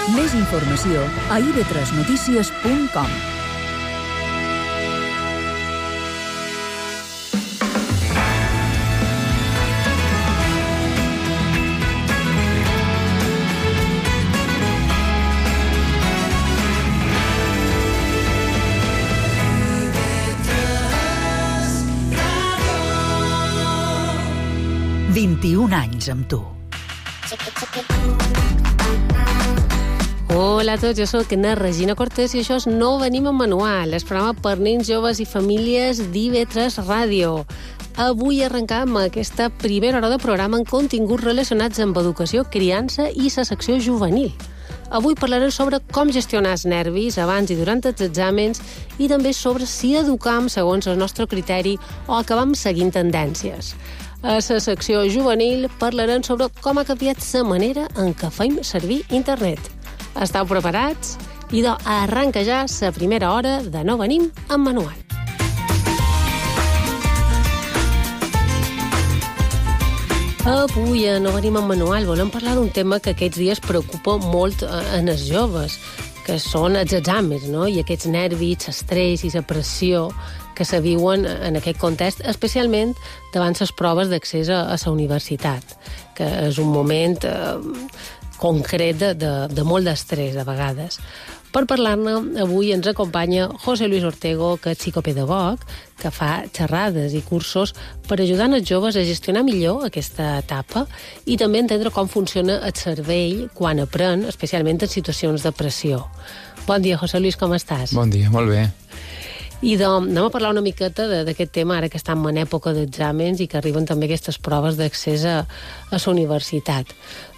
Més informació a ib3notícies.com. anys amb tu. Hola a tots, jo soc la Regina Cortés i això és No Venim amb Manual, el programa per nens, joves i famílies d'IB3 Ràdio. Avui arrencam aquesta primera hora de programa amb continguts relacionats amb educació, criança i la secció juvenil. Avui parlarem sobre com gestionar els nervis abans i durant els exàmens i també sobre si educam segons el nostre criteri o acabam seguint tendències. A la secció juvenil parlarem sobre com ha canviat la manera en què fem servir internet. Esteu preparats? Idò, arranca ja la primera hora de No Venim amb Manual. Avui a No Venim amb Manual volem parlar d'un tema que aquests dies preocupa molt en els joves, que són els exàmens, no? I aquests nervis, l'estrès i la pressió que se viuen en aquest context, especialment davant les proves d'accés a la universitat, que és un moment concret de molt d'estrès, de vegades. Per parlar-ne, avui ens acompanya José Luis Ortego, que és psicopedagog, que fa xerrades i cursos per ajudar els joves a gestionar millor aquesta etapa i també entendre com funciona el cervell quan aprèn, especialment en situacions de pressió. Bon dia, José Luis, com estàs? Bon dia, molt bé. I anem a parlar una miqueta d'aquest tema, ara que estem en època d'exàmens i que arriben també aquestes proves d'accés a la universitat.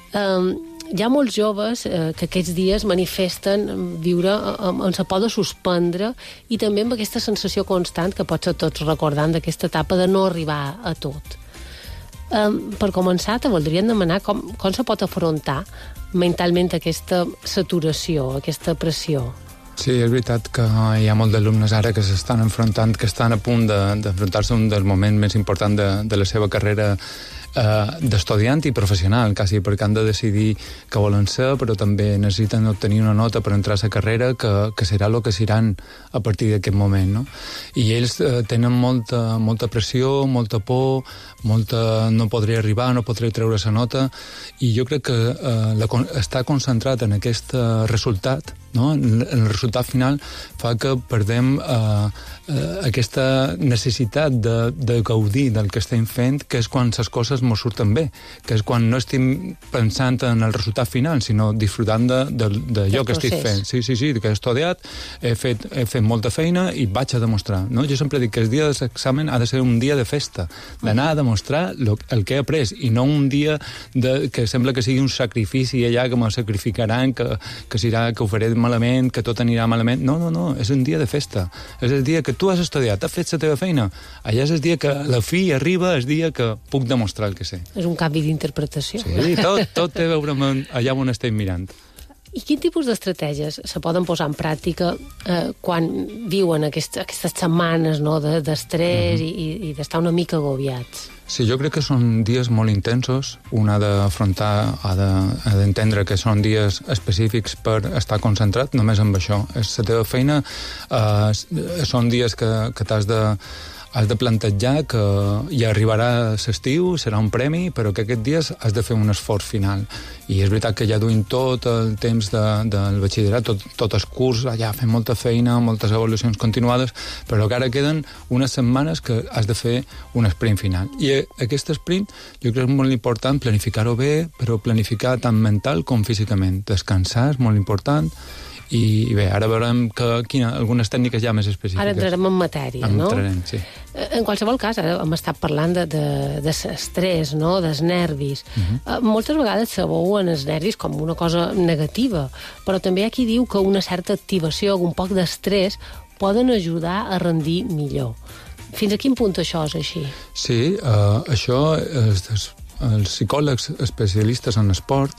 Hi ha molts joves que aquests dies manifesten viure amb la por de suspendre i també amb aquesta sensació constant que potser tots recordant d'aquesta etapa de no arribar a tot. Per començar, te voldríem demanar com se pot afrontar mentalment aquesta saturació, aquesta pressió. Sí, és veritat que hi ha molts d'alumnes ara que s'estan enfrontant, que estan a punt d'enfrontar-se a un dels moments més importants de la seva carrera d'estudiant i professional, quasi, perquè han de decidir què volen ser, però també necessiten obtenir una nota per entrar a la carrera que serà el que seran a partir d'aquest moment, no? I ells tenen molta pressió, molta por, no podré arribar, no podré treure la nota, i jo crec que estar concentrat en aquest resultat, no? El resultat final fa que perdem aquesta necessitat de gaudir del que estem fent, que és quan les coses mos surten bé, que és quan no estem pensant en el resultat final, sinó disfrutant d'allò que estic fent. Sí, que he estudiat, he fet molta feina i vaig a demostrar. No? Jo sempre dic que el dia de l'examen ha de ser un dia de festa, d'anar a demostrar el que he après, i no un dia que sembla que sigui un sacrifici allà, que me sacrificaran, que serà que ho faré malament, que tot anirà malament. No, és un dia de festa. És el dia que tu has estudiat, has fet la teva feina. Allà és el dia que la fi arriba, el dia que puc demostrar el que sé. És un canvi d'interpretació. Sí, tot té a veure amb allà on estem mirant. I quin tipus d'estratègies se poden posar en pràctica quan viuen aquestes setmanes, no, d'estrès i d'estar una mica agobiats? Sí, jo crec que són dies molt intensos. Un ha d'afrontar, ha d'entendre que són dies específics per estar concentrat només amb això. És la teva feina, són dies que has de plantejar que ja arribarà l'estiu, serà un premi, però que aquests dies has de fer un esforç final. I és veritat que ja duim tot el temps del batxillerat, tot el curs, allà fent molta feina, moltes avaluacions continuades, però que ara queden unes setmanes que has de fer un sprint final. I aquest sprint jo crec que és molt important planificar-ho bé, però planificar tant mental com físicament. Descansar és molt important. I bé, ara veurem algunes tècniques ja més específiques. Ara entrarem en matèria, no? Entrarem, sí. En qualsevol cas, ara hem estat parlant de l'estrès, no? Dels nervis. Moltes vegades se veuen els nervis com una cosa negativa, però també hi ha qui diu que una certa activació, un poc d'estrès, poden ajudar a rendir millor. Fins a quin punt això és així? Sí, això és els psicòlegs especialistes en esport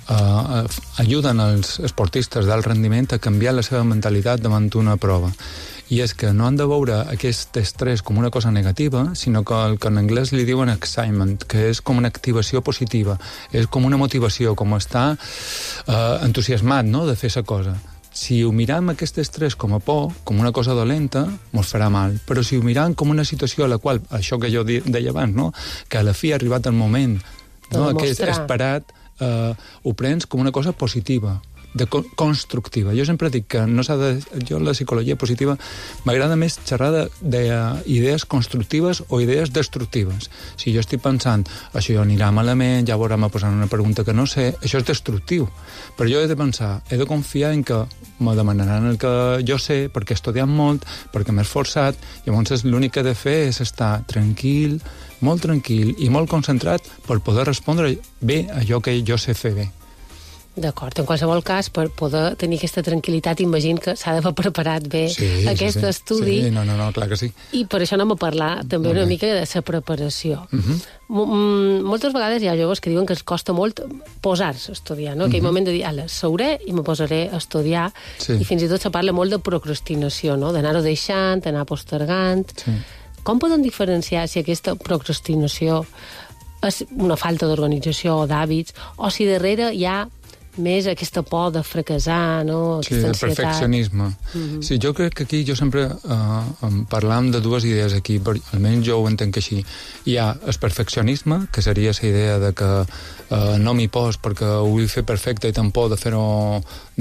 ajuden els esportistes d'alt rendiment a canviar la seva mentalitat davant una prova. I és que no han de veure aquest estrès com una cosa negativa, sinó que el que en anglès li diuen excitement, que és com una activació positiva, és com una motivació, com estar entusiasmat, no?, de fer la cosa. Si ho miram aquest estrès com a por, com una cosa dolenta, mos farà mal. Però si ho miram com una situació a la qual, això que jo deia abans, no?, que a la fi ha arribat el moment, no?, aquest esperat, ho prens com una cosa positiva, constructiva. Jo sempre dic que no s'ha de... Jo, la psicologia positiva, m'agrada més xerrar d'idees constructives o idees destructives. Si jo estic pensant, això anirà malament, ja veurà, me posaran una pregunta que no sé, això és destructiu. Però jo he de pensar, he de confiar en que me demanaran el que jo sé, perquè he estudiat molt, perquè m'he esforçat, llavors l'únic que he de fer és estar tranquil, molt tranquil i molt concentrat per poder respondre bé allò que jo sé fer bé. D'acord, en qualsevol cas, per poder tenir aquesta tranquil·litat, imagino que s'ha d'haver preparat bé aquest estudi. Sí, no, clar que sí. I per això anem a parlar també una mica de la preparació. Moltes vegades hi ha joves que diuen que els costa molt posar-se a estudiar, no? Aquell moment de dir, seuré i me posaré a estudiar, i fins i tot se parla molt de procrastinació, no?, d'anar-ho deixant, d'anar postergant. Com podem diferenciar si aquesta procrastinació és una falta d'organització o d'hàbits, o si darrere hi ha més aquesta por de fracassar, no?, aquesta ansietat. El perfeccionisme. Sí, jo crec que aquí jo sempre parlam de dues idees aquí, almenys jo ho entenc així. Hi ha el perfeccionisme, que seria la idea de que no m'hi pos perquè ho vull fer perfecte i tampoc de fer-ho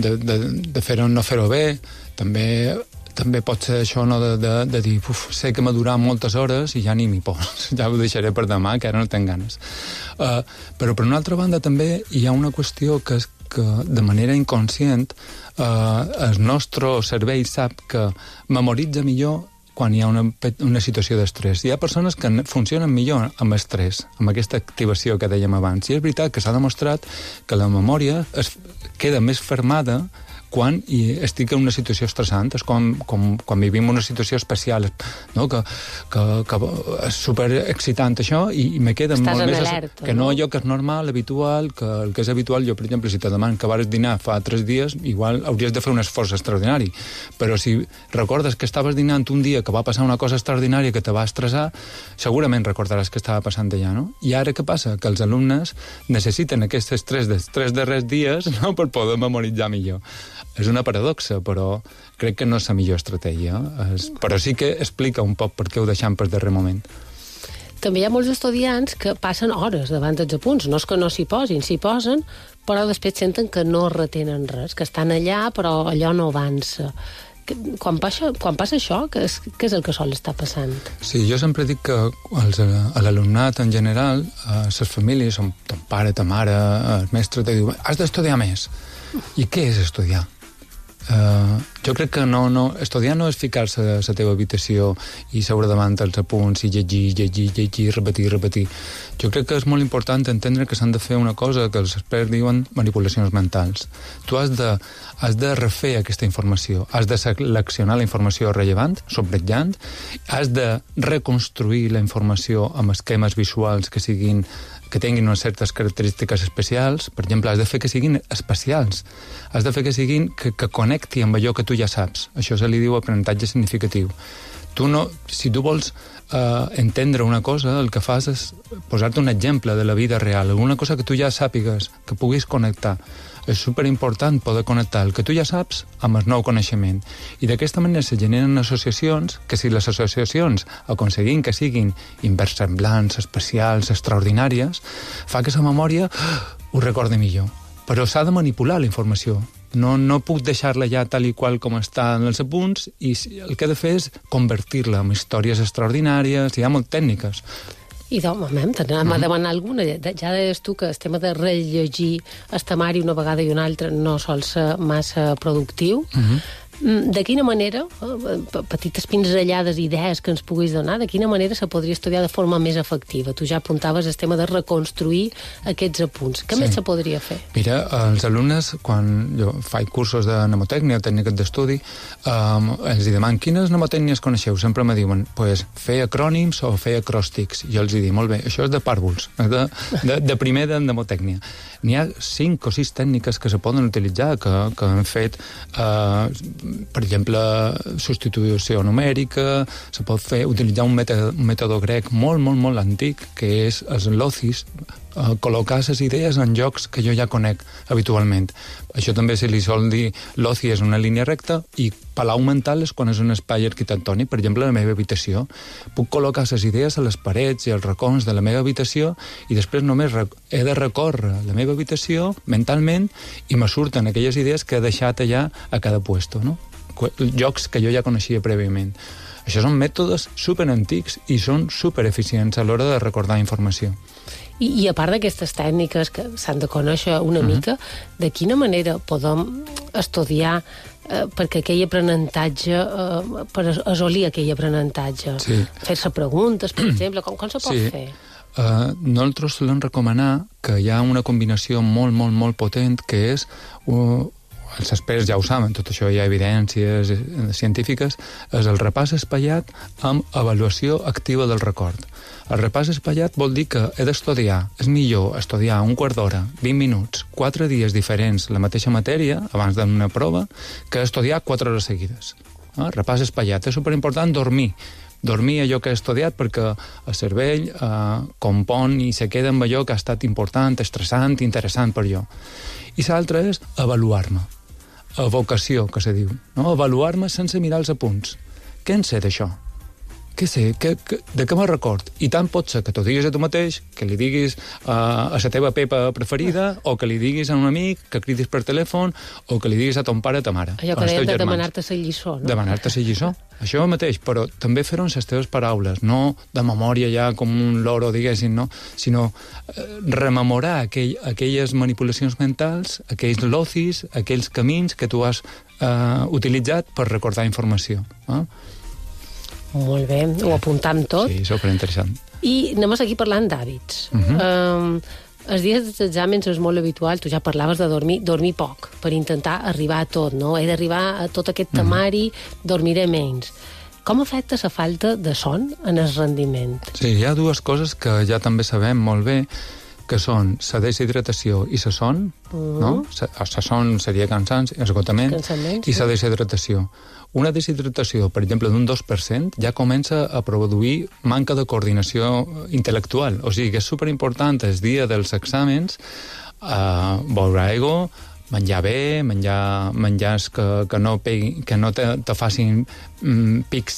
no fer-ho bé. També pot ser això, no?, de dir, sé que m'ha durat moltes hores i ja ni m'hi pos, ja ho deixaré per demà, que ara no tinc ganes. Però per una altra banda també hi ha una qüestió que és que de manera inconscient el nostre cervell sap que memoritza millor quan hi ha una situació d'estrès. Hi ha persones que funcionen millor amb estrès, amb aquesta activació que dèiem abans. I és veritat que s'ha demostrat que la memòria queda més fermada quan estic en una situació estressant. És com quan vivim una situació especial, no?, que és superexcitant això, i me queda molt més... Alerta, que no allò que és normal, habitual, que el que és habitual, jo, per exemple, si te deman que vares dinar fa 3 dies, igual hauries de fer un esforç extraordinari. Però si recordes que estaves dinant un dia que va passar una cosa extraordinària que te va estressar, segurament recordaràs que estava passant allà, no? I ara què passa? Que els alumnes necessiten aquest estrès dels 3 darrers dies, no?, per poder memoritzar millor. És una paradoxa, però crec que no és la millor estratègia. Però sí que explica un poc per què ho deixem per darrer moment. També hi ha molts estudiants que passen hores davant dels apunts. No és que no s'hi posin, s'hi posen, però després senten que no retenen res, que estan allà, però allò no avança. Quan passa això, què és el que sol estar passant? Sí, jo sempre dic que a l'alumnat en general, les famílies, ton pare, ta mare, el mestre, te diu, has d'estudiar més. I què és estudiar? Jo crec que estudiar no és ficar-se a la teva habitació i seure davant els apunts i llegir, repetir. Jo crec que és molt important entendre que s'han de fer una cosa que els experts diuen manipulacions mentals. Tu has de refer aquesta informació, has de seleccionar la informació rellevant, subratllant, has de reconstruir la informació amb esquemes visuals que tinguin unes certes característiques especials. Per exemple, has de fer que siguin especials. Has de fer que siguin que connecti amb allò que tu ja saps. Això se li diu aprenentatge significatiu. Si tu vols entendre una cosa, el que fas és posar-te un exemple de la vida real, alguna cosa que tu ja sàpigues, que puguis connectar. És superimportant poder connectar el que tu ja saps amb el nou coneixement. I d'aquesta manera se generen associacions que, si les associacions aconseguim que siguin inversemblants, especials, extraordinàries, fa que la memòria ho recordi millor. Però s'ha de manipular la informació. No puc deixar-la ja tal i qual com està en els apunts, i el que he de fer és convertir-la en històries extraordinàries. Hi ha moltes tècniques. I t'anem a demanar alguna. Ja deies tu que el tema de rellegir el temari una vegada i una altra no sol ser massa productiu. De quina manera, petites pinzellades, idees que ens puguis donar, de quina manera se podria estudiar de forma més efectiva? Tu ja apuntaves el tema de reconstruir aquests apunts. Què més se podria fer? Mira, els alumnes, quan jo faig cursos de mnemotècnia, tècniques d'estudi, els demanen quines mnemotècnies coneixeu. Sempre me diuen, pues, fer acrònims o fer acròstics. Jo els dic, molt bé, això és de pàrvuls, de primer de mnemotècnia. N'hi ha 5 o 6 tècniques que se poden utilitzar, que han fet, per exemple, substitució numèrica, se pot utilitzar un mètode grec molt antic, que és els locis, col·locar les idees en llocs que jo ja conec habitualment. Això també se li sol dir loci és una línia recta i palau mental és quan és un espai arquitectònic. Per exemple, a la meva habitació puc col·locar les idees a les parets i als racons de la meva habitació i després només he de recórrer la meva habitació mentalment i me surten aquelles idees que he deixat allà a cada puesto, no? Llocs que jo ja coneixia prèviament. Això són mètodes superantics i són supereficients a l'hora de recordar informació. I a part d'aquestes tècniques que s'han de conèixer una mica, de quina manera podem estudiar perquè aquell aprenentatge, per assolir aquell aprenentatge? Sí. Fer-se preguntes, per exemple, com se pot fer? Nosaltres solem recomanar que hi ha una combinació molt potent que és... Els experts ja ho saben, tot això hi ha evidències científiques, és el repàs espaiat amb avaluació activa del record. El repàs espaiat vol dir que he d'estudiar, és millor estudiar un quart d'hora, 20 minuts, 4 dies diferents la mateixa matèria, abans d'una prova, que estudiar 4 hores seguides. Repàs espaiat. És superimportant dormir allò que he estudiat perquè el cervell compon i se queda amb allò que ha estat important, estressant, interessant per jo. I l'altre és avaluar-me. Evocació, que se diu. No? Avaluar-me sense mirar els apunts. Què en sé d'això? Què sé? De què me'n record? I tant pot ser que t'ho diguis a tu mateix, que li diguis a la teva Pepa preferida, o que li diguis a un amic, que cridis per telèfon, o que li diguis a ton pare, a ta mare. Allò que dèiem de demanar-te la lliçó, no? Demanar-te la lliçó. Això mateix, però també fer-ho amb les teves paraules, no de memòria ja com un loro, diguéssim, no? Sinó rememorar aquelles manipulacions mentals, aquells locis, aquells camins que tu has utilitzat per recordar informació. Molt bé, ho apuntam tot. Sí, superinteressant. I anem aquí parlant d'hàbits. Els dies dels exàmens és molt habitual, tu ja parlaves de dormir poc, per intentar arribar a tot, no? He d'arribar a tot aquest temari, dormiré menys. Com afecta la falta de son en el rendiment? Sí, hi ha 2 coses que ja també sabem molt bé, que són la deshidratació i la son, no? La son seria cansanci, esgotament, i la deshidratació. Una deshidratació, per exemple, d'un 2%, ja comença a produir manca de coordinació intel·lectual. O sigui que és superimportant el dia dels exàmens beure aigua, menjar bé, menjars que no te facin pics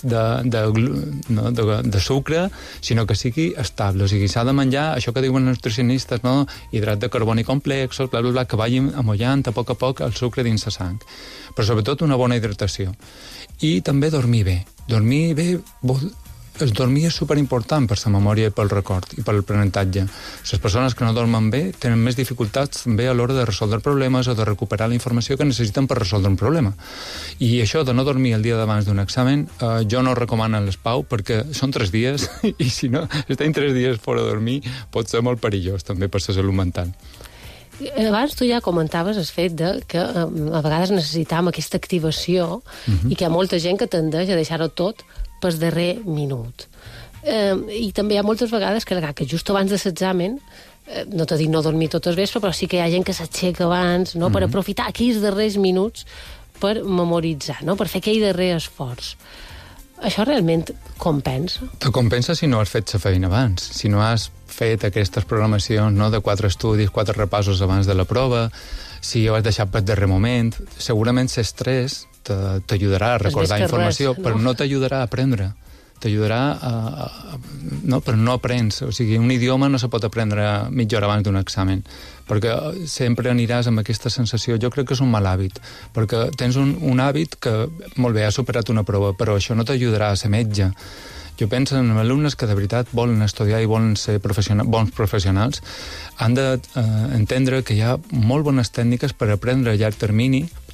de sucre, sinó que sigui estable. O sigui, s'ha de menjar això que diuen els nutricionistes, no? Hidrat de carboni complexos, que vagin amollant a poc el sucre dins la sang. Però sobretot una bona hidratació. I també dormir bé. Dormir bé el dormir és superimportant per la memòria i pel record i per l'aprenentatge. Les persones que no dormen bé tenen més dificultats també a l'hora de resoldre problemes o de recuperar la informació que necessiten per resoldre un problema. I això de no dormir el dia d'abans d'un examen, jo no recomano en l'ESPAU perquè són 3 dies i si no estem 3 dies fora de dormir pot ser molt perillós també per la salut mental. Abans tu ja comentaves el fet que a vegades necessitam aquesta activació i que hi ha molta gent que tendeix a deixar-ho tot pel darrer minut. I també hi ha moltes vegades que just abans de l'examen, no t'ho dic no dormir tot el vespre, però sí que hi ha gent que s'aixeca abans, no? Per aprofitar aquells darrers minuts per memoritzar, no? Per fer aquell darrer esforç. Això realment compensa? Te compensa si no has fet la feina abans, si no has fet aquestes programacions, no, de 4 estudis, 4 repassos abans de la prova, si ho has deixat per darrer moment. Segurament l'estrès t'ajudarà a recordar informació, però no t'ajudarà a aprendre. T'ajudarà no, però no aprens. O sigui, un idioma no se pot aprendre mitja hora abans d'un examen, perquè sempre aniràs amb aquesta sensació. Jo crec que és un mal hàbit, perquè tens un hàbit que, molt bé, has superat una prova, però això no t'ajudarà a ser metge. Jo penso en alumnes que de veritat volen estudiar i volen ser bons professionals, han d'entendre que hi ha molt bones tècniques per aprendre a llarg termini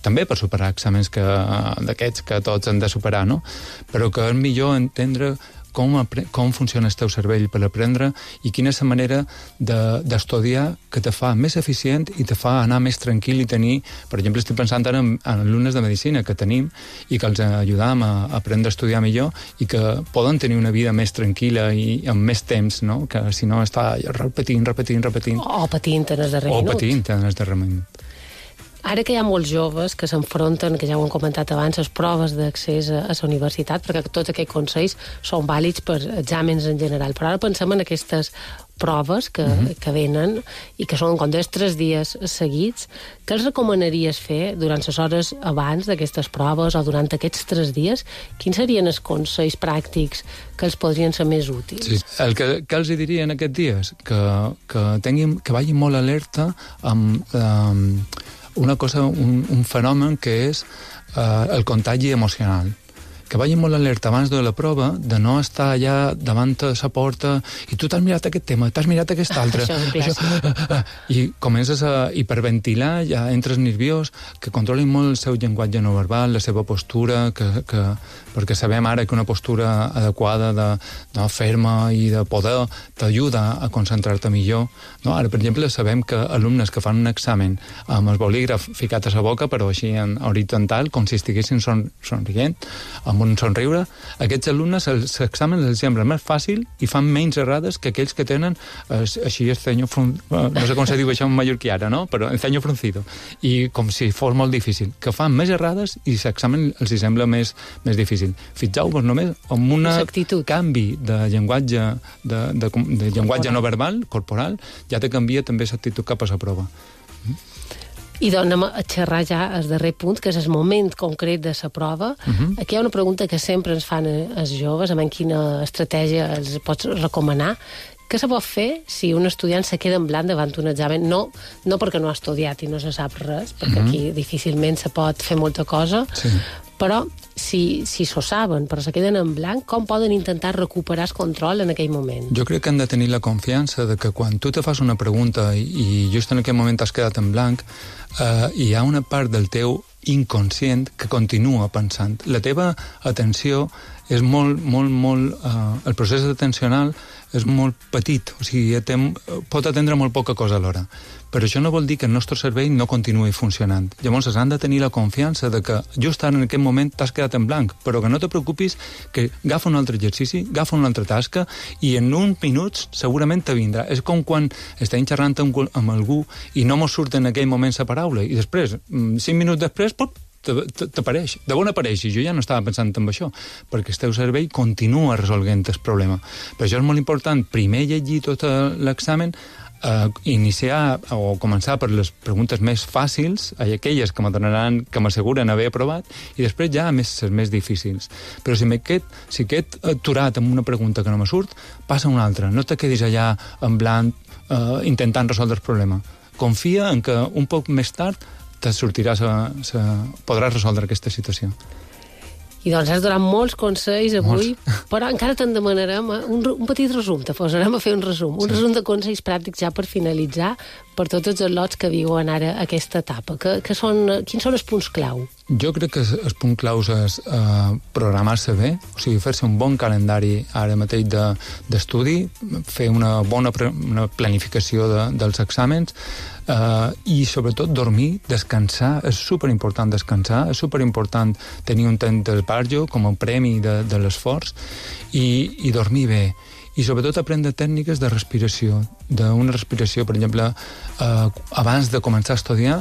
també per superar exàmens d'aquests que tots han de superar, no? Però que és millor entendre com funciona el teu cervell per aprendre i quina és la manera d'estudiar que te fa més eficient i te fa anar més tranquil i tenir, per exemple, estic pensant ara en alumnes de medicina que tenim i que els ajudam a aprendre a estudiar millor i que poden tenir una vida més tranquil·la i amb més temps, no? Que si no està repetint. O patint en el darrer minut. Ara que hi ha molts joves que s'enfronten, que ja ho hem comentat abans, les proves d'accés a la universitat, perquè tots aquests consells són vàlids per exàmens en general. Però ara pensem en aquestes proves que venen i que són com 3 dies seguits. Què els recomanaries fer durant les hores abans d'aquestes proves o durant aquests 3 dies? Quins serien els consells pràctics que els podrien ser més útils? Sí. El que els diria en aquests dies, que vagin molt alerta amb un fenomen que és el contagi emocional. Que vagin molt alerta abans de la prova de no estar allà davant de la porta i tu t'has mirat aquest tema, t'has mirat aquest altre. I comences a hiperventilar, ja entres nerviós, que controlin molt el seu llenguatge no verbal, la seva postura, perquè sabem ara que una postura adequada de ferma i de poder t'ajuda a concentrar-te millor. No? Ara, per exemple, sabem que alumnes que fan un examen amb el bolígraf ficat a la boca, però així en horitzontal, com si estiguessin somrient, amb un somriure, aquests alumnes l'examen els sembla més fàcil i fan menys errades que aquells que tenen així el ceño no sé com se diu això en mallorquí ara, no? Però el ceño fruncido. I com si fos molt difícil. Que fan més errades i l'examen els sembla més difícil. Fixeu-vos només amb un canvi de llenguatge de llenguatge no verbal, corporal, ja te canvia també l'actitud cap a la prova. I doncs anem a xerrar ja el darrer punt, que és el moment concret de la prova. Aquí hi ha una pregunta que sempre ens fan els joves, amb quina estratègia els pots recomanar. Què se pot fer si un estudiant se queda en blanc davant un examen? No perquè no ha estudiat i no se sap res, perquè aquí difícilment se pot fer molta cosa, però si s'ho saben, però se queden en blanc, com poden intentar recuperar el control en aquell moment? Jo crec que han de tenir la confiança de que quan tu te fas una pregunta i just en aquell moment has quedat en blanc, hi ha una part del teu inconscient que continua pensant. La teva atenció és molt... el procés atencional és molt petit, o sigui, pot atendre molt poca cosa alhora. Però això no vol dir que el nostre cervell no continuï funcionant. Llavors, han de tenir la confiança de que just ara en aquest moment t'has quedat en blanc, però que no te preocupis, que agafa un altre exercici, agafa una altra tasca, i en uns minuts segurament te vindrà. És com quan estem xerrant amb algú i no mos surt en aquell moment la paraula, i després, 5 minuts després, t'apareix. De on apareix? I jo ja no estava pensant en això, perquè el teu cervell continua resolent el problema. Per això és molt important primer llegir tot l'examen, iniciar o començar per les preguntes més fàcils, aquelles que m'asseguren haver aprovat, i després ja les més difícils. Però si quedo aturat amb una pregunta que no me surt, passa una altra. No te quedis allà en blanc intentant resoldre el problema. Confia en que un poc més tard podràs resoldre aquesta situació. I doncs has donat molts consells avui, però encara te'n demanarem un petit resum, te posarem a fer un resum de consells pràctics ja per finalitzar per tots els lots que viuen ara aquesta etapa. Quins són els punts clau? Jo crec que el punt clau és programar-se bé, o sigui, fer-se un bon calendari ara mateix d'estudi, fer una bona planificació dels exàmens, i sobretot dormir, descansar. És superimportant descansar, és superimportant tenir un temps d'esbarjo com a premi de l'esforç i dormir bé. I sobretot aprendre tècniques de respiració, d'una respiració, per exemple, abans de començar a estudiar,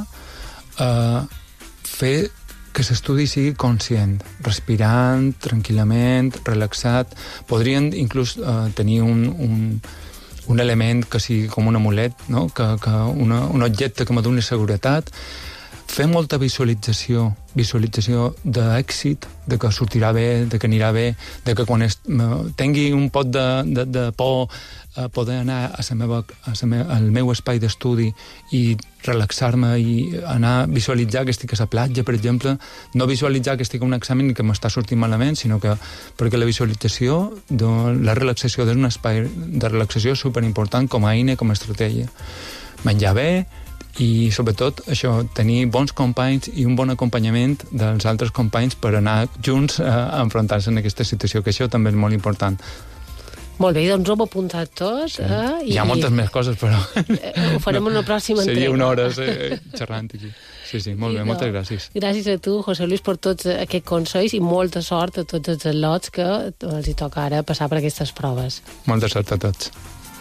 fer que l'estudi sigui conscient, respirant tranquil·lament, relaxat. Podrien inclús tenir un element que sigui com un amulet, no? Un objecte que me doni seguretat. Fer molta visualització d'èxit, de que sortirà bé, de que anirà bé, de que quan tingui un pot de por poder anar al meu espai d'estudi i relaxar-me i anar a visualitzar que estic a la platja, per exemple, no visualitzar que estic a un examen i que m'està sortint malament, sinó que perquè la visualització, la relaxació és un espai de relaxació superimportant com a eina, com a estratègia. Menjar bé, i sobretot això, tenir bons companys i un bon acompanyament dels altres companys per anar junts a enfrontar-se en aquesta situació, que això també és molt important. Molt bé, doncs ho hem apuntat tots. Sí. Hi ha moltes més coses, però... Ho farem en una pròxima entrega. Seria una hora xerrant aquí. Sí, molt bé, moltes gràcies. Gràcies a tu, José Luis, per tots aquests consells i molta sort a tots els atlots que els hi toca ara passar per aquestes proves. Molta sort a tots.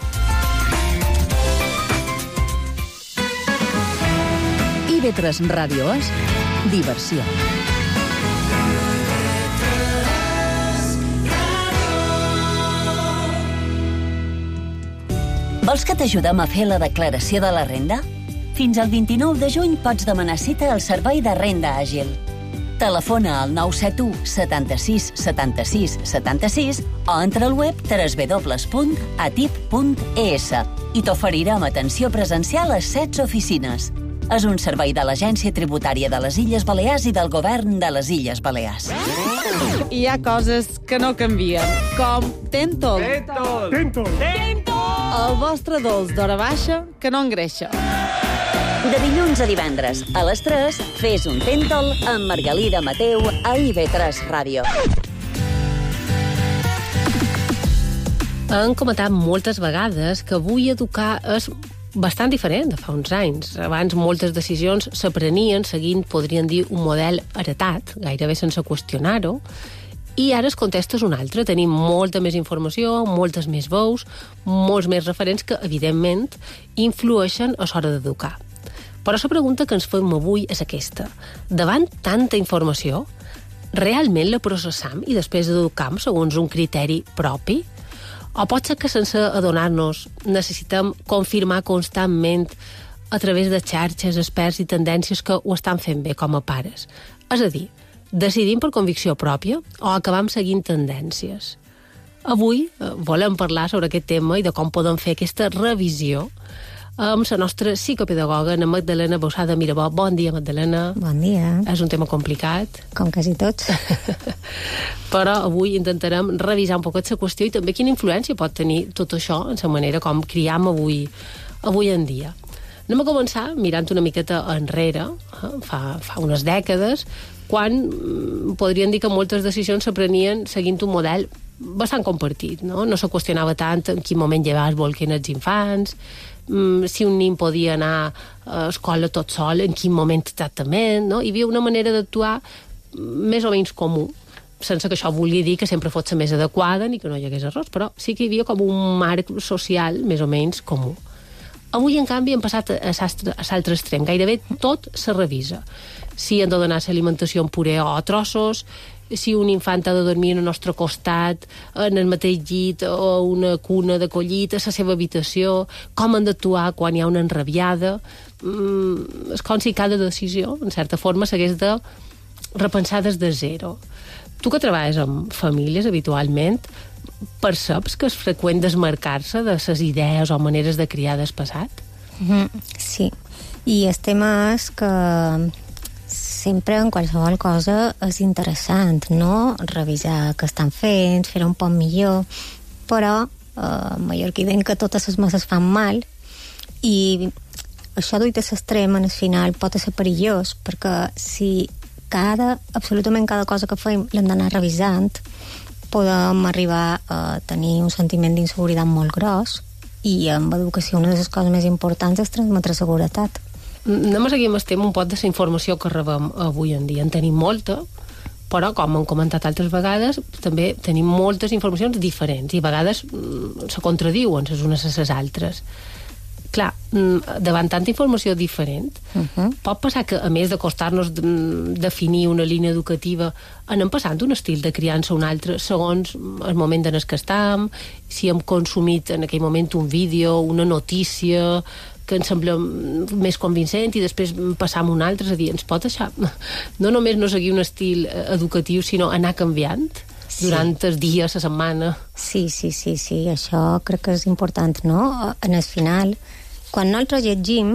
IB3 Ràdio és diversió. Vols que t'ajudem a fer la declaració de la renda? Fins al 29 de juny pots demanar cita al Servei de Renda Àgil. Telefona al 971 76 76 76 o entra al web www.atip.es i t'oferirem atenció presencial a 16 oficines. És un servei de l'Agència Tributària de les Illes Balears i del Govern de les Illes Balears. Hi ha coses que no canvien, com Tentol. El vostre dolç d'hora baixa que no engreixa. De dilluns a divendres, a les 3, fes un Tentol amb Margalida Mateu a IB3 Ràdio. Han comentat moltes vegades que avui educar és bastant diferent de fa uns anys. Abans moltes decisions s'aprenien seguint, podríem dir, un model heretat, gairebé sense qüestionar-ho, i ara el context és un altre. Tenim molta més informació, moltes més veus, molts més referents que, evidentment, influeixen a l'hora d'educar. Però la pregunta que ens fem avui és aquesta. Davant tanta informació, realment la processam i després educam segons un criteri propi? O pot ser que sense adonar-nos necessitem confirmar constantment a través de xarxes, experts i tendències que ho estan fent bé com a pares? És a dir, decidim per convicció pròpia o acabam seguint tendències? Avui volem parlar sobre aquest tema i de com podem fer aquesta revisió amb la nostra psicopedagoga, Ana Magdalena Bausada Mirabó. Bon dia, Magdalena. Bon dia. És un tema complicat. Com quasi tots. Però avui intentarem revisar un poquet la qüestió i també quina influència pot tenir tot això en la manera com criam avui en dia. Anem a començar mirant una miqueta enrere, fa unes dècades, quan podríem dir que moltes decisions s'aprenien seguint un model bastant compartit, no? No se qüestionava tant en quin moment llevar es volquen els infants, si un nin podia anar a escola tot sol, en quin moment exactament, no? Hi havia una manera d'actuar més o menys comú, sense que això vulgui dir que sempre fos la més adequada ni que no hi hagués errors, però sí que hi havia com un marc social més o menys comú. Avui, en canvi, hem passat a l'altre extrem. Gairebé tot se revisa. Si han de donar l'alimentació en puré o a trossos, si un infant ha de dormir al nostre costat, en el mateix llit o una cuna d'acollit, a la seva habitació, com han d'actuar quan hi ha una enrabiada. És com si cada decisió, en certa forma, s'hagués de repensar des de zero. Tu que treballes amb famílies habitualment, perceps que és freqüent desmarcar-se de les idees o maneres de criar del passat? Sí, i el tema és que sempre en qualsevol cosa és interessant, no? Revisar què estan fent, fer-ho un poc millor, però a Mallorca diuen que totes les masses fan mal i això duit a l'extrem en el final pot ser perillós, perquè si absolutament cada cosa que fem l'hem d'anar revisant, podem arribar a tenir un sentiment d'inseguretat molt gros i amb educació una de les coses més importants és transmetre seguretat. Anem a seguir amb el tema un poc de la informació que rebem avui en dia. En tenim molta, però, com hem comentat altres vegades, també tenim moltes informacions diferents i a vegades se contradiuen les unes a les altres. Clar, davant tanta informació diferent, pot passar que, a més de costar-nos definir una línia educativa, anem passant d'un estil de criança a un altre segons el moment en què estem, si hem consumit en aquell moment un vídeo, una notícia que ens sembla més convincent i després passar a un altre, és a dir, ens pot deixar no només no seguir un estil educatiu, sinó anar canviant durant els dies, la setmana. Sí, això crec que és important, no? En el final, quan nosaltres llegim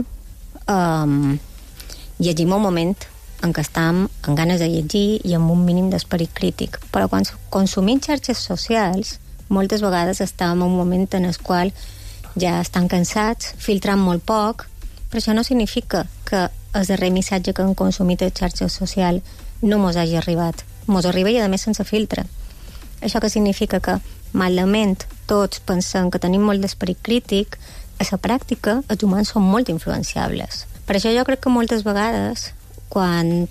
un moment en què estem amb ganes de llegir i amb un mínim d'esperit crític, però quan consumim xarxes socials moltes vegades estem en un moment en el qual ja estan cansats, filtran molt poc, però això no significa que el darrer missatge que han consumit a xarxa social no mos hagi arribat. Mos arriba i, a més, sense filtre. Això que significa que, malament, tots pensem que tenim molt d'esperit crític, a la pràctica els humans són molt influenciables. Per això jo crec que moltes vegades, quan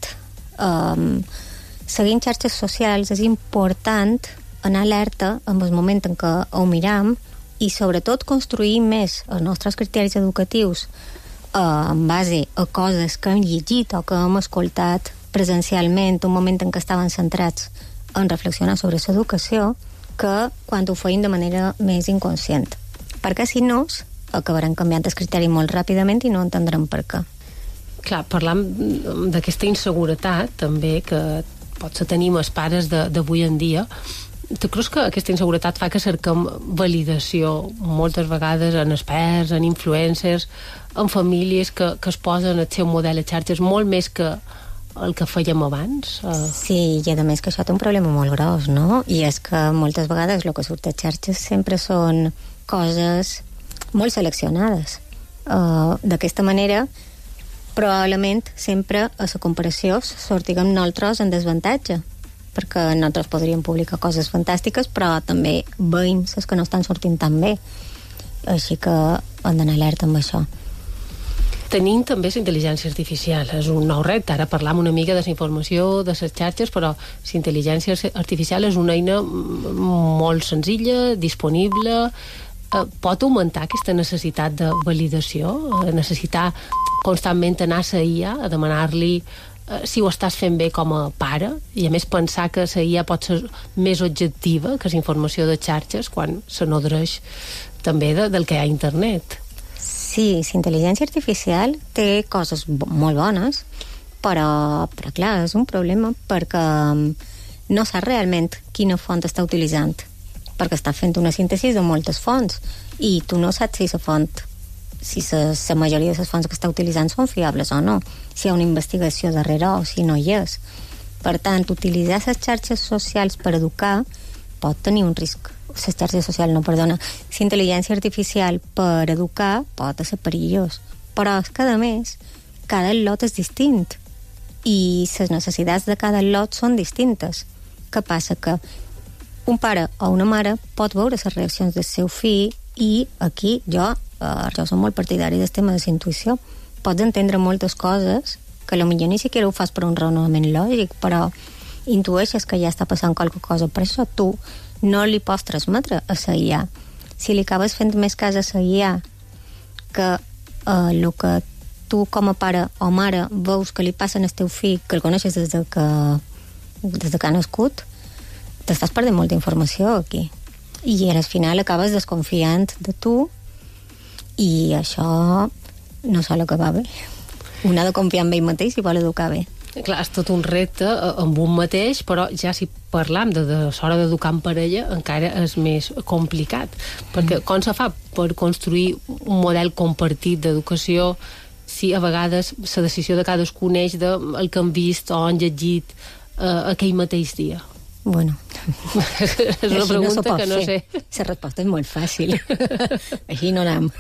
seguint xarxes socials, és important anar alerta en el moment en què ho miram i, sobretot, construir més els nostres criteris educatius en base a coses que hem llegit o que hem escoltat presencialment, un moment en què estaven centrats en reflexionar sobre l'educació, que quan ho feim de manera més inconscient. Perquè, si no, acabarem canviant el criteri molt ràpidament i no entendrem per què. Clar, parlant d'aquesta inseguretat, també, que potser tenim els pares d'avui en dia, tu creus que aquesta inseguretat fa que cerquem validació moltes vegades en experts, en influencers, en famílies que es posen el seu model a xarxes molt més que el que fèiem abans? Sí, i a més que això té un problema molt gros, no? I és que moltes vegades el que surt a xarxes sempre són coses molt seleccionades. D'aquesta manera, probablement sempre a la comparació sortiguem nosaltres en desavantatge, perquè nosaltres podríem publicar coses fantàstiques, però també veiem les que no estan sortint tan bé. Així que hem d'anar alerta amb això. Tenim també la intel·ligència artificial. És un nou repte. Ara parlam una mica de la informació, de les xarxes, però la intel·ligència artificial és una eina molt senzilla, disponible. Pot augmentar aquesta necessitat de validació? Necessitar constantment anar a la IA a demanar-li si ho estàs fent bé com a pare, i a més pensar que la IA pot ser més objectiva que la informació de xarxes quan se nodreix també del que hi ha a internet. Sí, la intel·ligència artificial té coses molt bones, però clar, és un problema perquè no sap realment quina font està utilitzant, perquè està fent una síntesi de moltes fonts i tu no saps si la font, si la majoria de les fonts que està utilitzant són fiables o no, si hi ha una investigació darrere o si no hi és. Per tant, utilitzar les xarxes socials per educar pot tenir un risc. Les xarxes socials, la intel·ligència artificial per educar pot ser perillós. Però és que, a més, cada lot és distint i les necessitats de cada lot són distintes. Què passa? Que un pare o una mare pot veure les reaccions del seu fill i aquí jo som molt partidari del tema de la intuïció. Pots entendre moltes coses que potser ni siquiera ho fas per un raonament lògic, però intueixes que ja està passant qualque cosa. Per això tu no li pots transmetre a la IA. Si li acabes fent més cas a la IA que el que tu com a pare o mare veus que li passen al teu fill, que el coneixes des de que ha nascut, t'estàs perdent molta informació aquí. I al final acabes desconfiant de tu i això no sol acabar bé. Un ha de confiar en ell mateix si vol educar bé. Clar, és tot un repte amb un mateix, però ja si parlam de l'hora d'educar en parella encara és més complicat, perquè com se fa per construir un model compartit d'educació si a vegades la decisió de cadascú neix del que han vist o han llegit aquell mateix dia? Bueno, és una pregunta que no sé. La resposta és molt fàcil. Així no anem.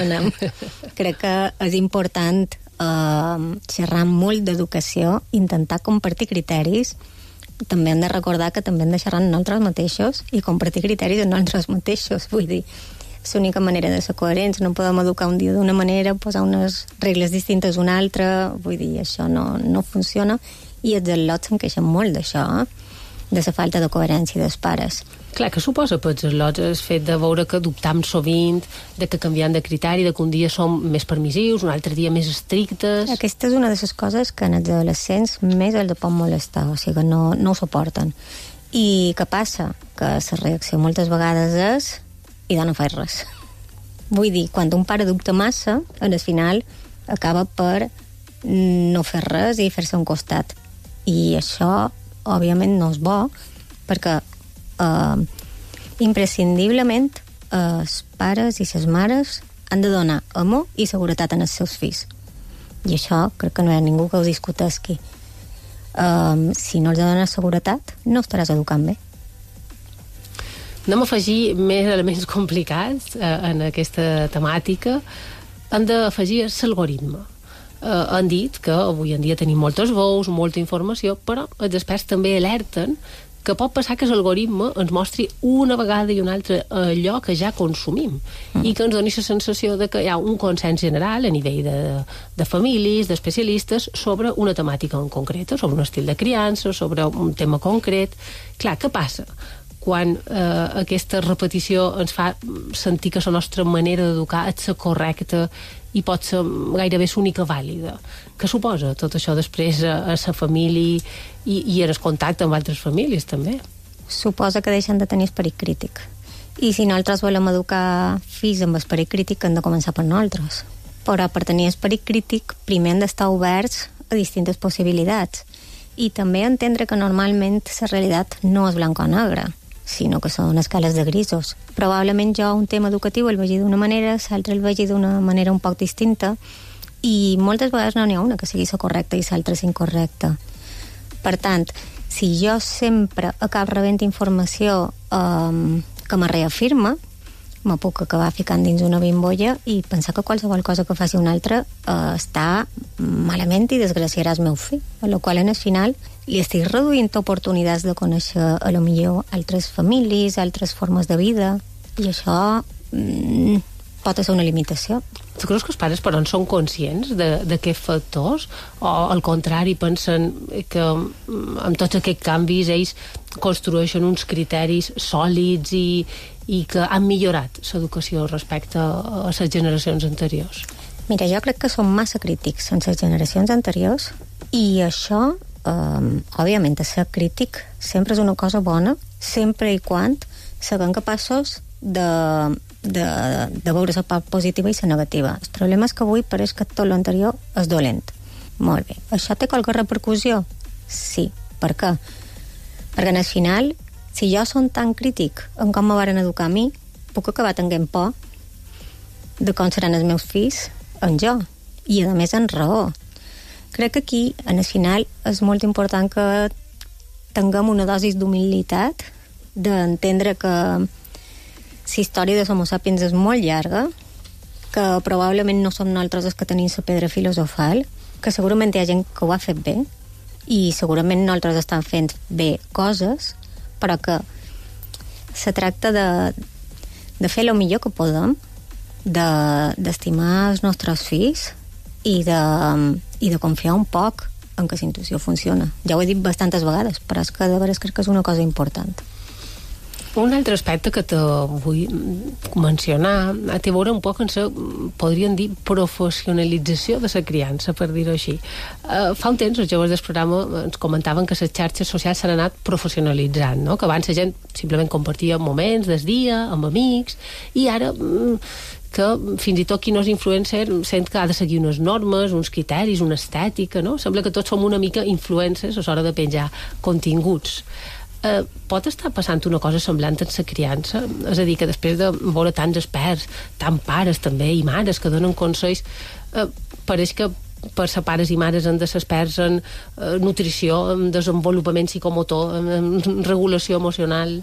Crec que és important xerrar molt d'educació, intentar compartir criteris. També hem de recordar que també hem de xerrar en nosaltres mateixos i compartir criteris en nosaltres mateixos. Vull dir, és l'única manera de ser coherents. No podem educar un dia d'una manera, posar unes regles distintes una altra. Vull dir, això no funciona. I els al·lots se'n queixen molt d'això, de la falta de coherència dels pares. Clar, que suposa per els lots el fet de veure que adoptam sovint, de que canviant de criteri, de que un dia som més permissius, un altre dia més estrictes... Aquesta és una de les coses que en els adolescents més els pot molestar, o sigui que no ho suporten. I què passa? Que la reacció moltes vegades és i no faig res. Vull dir, quan un pare dubta massa, al final acaba per no fer res i fer-se un costat. I això òbviament no és bo, perquè imprescindiblement els pares i les mares han de donar amor i seguretat als seus fills. I això crec que no hi ha ningú que ho discutesqui. Si no els dones seguretat, no estaràs educant bé. Anem a afegir més elements complicats en aquesta temàtica. han d'afegir l'algoritme. Han dit que avui en dia tenim moltes veus, molta informació, però els experts també alerten que pot passar que l'algoritme ens mostri una vegada i una altra allò que ja consumim i que ens doni la sensació de que hi ha un consens general a nivell de famílies, d'especialistes, sobre una temàtica en concreta, sobre un estil de criança, sobre un tema concret. Clar, què passa quan aquesta repetició ens fa sentir que la nostra manera d'educar és la correcta i pot ser gairebé l'única vàlida? Què suposa tot això després a la família i en el contacte amb altres famílies, també? Suposa que deixen de tenir esperit crític. I si nosaltres volem educar fills amb esperit crític, hem de començar per nosaltres. Però per tenir esperit crític, primer hem d'estar oberts a distintes possibilitats. I també entendre que normalment la realitat no és blanc o negre, sinó que són escales de grisos. Probablement jo un tema educatiu el vegi d'una manera, l'altre el vegi d'una manera un poc distinta, i moltes vegades no n'hi ha una que sigui la correcta i l'altra és incorrecta. Per tant, si jo sempre acabo rebent informació que me reafirma, me puc acabar ficant dins una bimbolla i pensar que qualsevol cosa que faci un altre està malament i desgraciarà el meu fill, a la qual en el final li estic reduint oportunitats de conèixer a lo millor altres famílies, altres formes de vida, i això pot ser una limitació. Tu creus que els pares, però, en són conscients d'aquests factors? O, al contrari, pensen que amb tots aquests canvis ells construeixen uns criteris sòlids i que han millorat l'educació respecte a les generacions anteriors? Mira, jo crec que som massa crítics en les generacions anteriors i això, òbviament, ser crític sempre és una cosa bona, sempre i quan siguem capaços de veure la part positiva i la negativa. El problema és que avui pareix que tot l'anterior és dolent. Molt bé. Això té qualque repercussió? Sí. Per què? Perquè al final, si jo som tan crític en com me varen educar a mi, puc acabar tenint por de com seran els meus fills en jo. I a més en raó. Crec que aquí, al final, és molt important que tinguem una dosi d'humilitat, d'entendre que la història de Homo sapiens és molt llarga, que probablement no som nosaltres els que tenim la pedra filosofal, que segurament hi ha gent que ho ha fet bé, i segurament nosaltres estan fent bé coses, però que se tracta de fer el millor que podem, d'estimar els nostres fills i de confiar un poc en que la intuïció funciona. Ja ho he dit bastantes vegades, però és que de veres crec que és una cosa important. Un altre aspecte que te vull mencionar té a veure un poc amb la, podríem dir, professionalització de la criança, per dir-ho així. Fa un temps els joves del programa ens comentaven que les xarxes socials s'han anat professionalitzant, no? Que abans la gent simplement compartia moments del dia amb amics i ara que fins i tot qui no és influencer sent que ha de seguir unes normes, uns criteris, una estètica, no? Sembla que tots som una mica influencers a l'hora de penjar continguts. Pot estar passant una cosa semblant en la criança? És a dir, que després de veure tants experts, tant pares també i mares que donen consells, pareix que per ser pares i mares han de ser experts en nutrició, en desenvolupament psicomotor, en regulació emocional.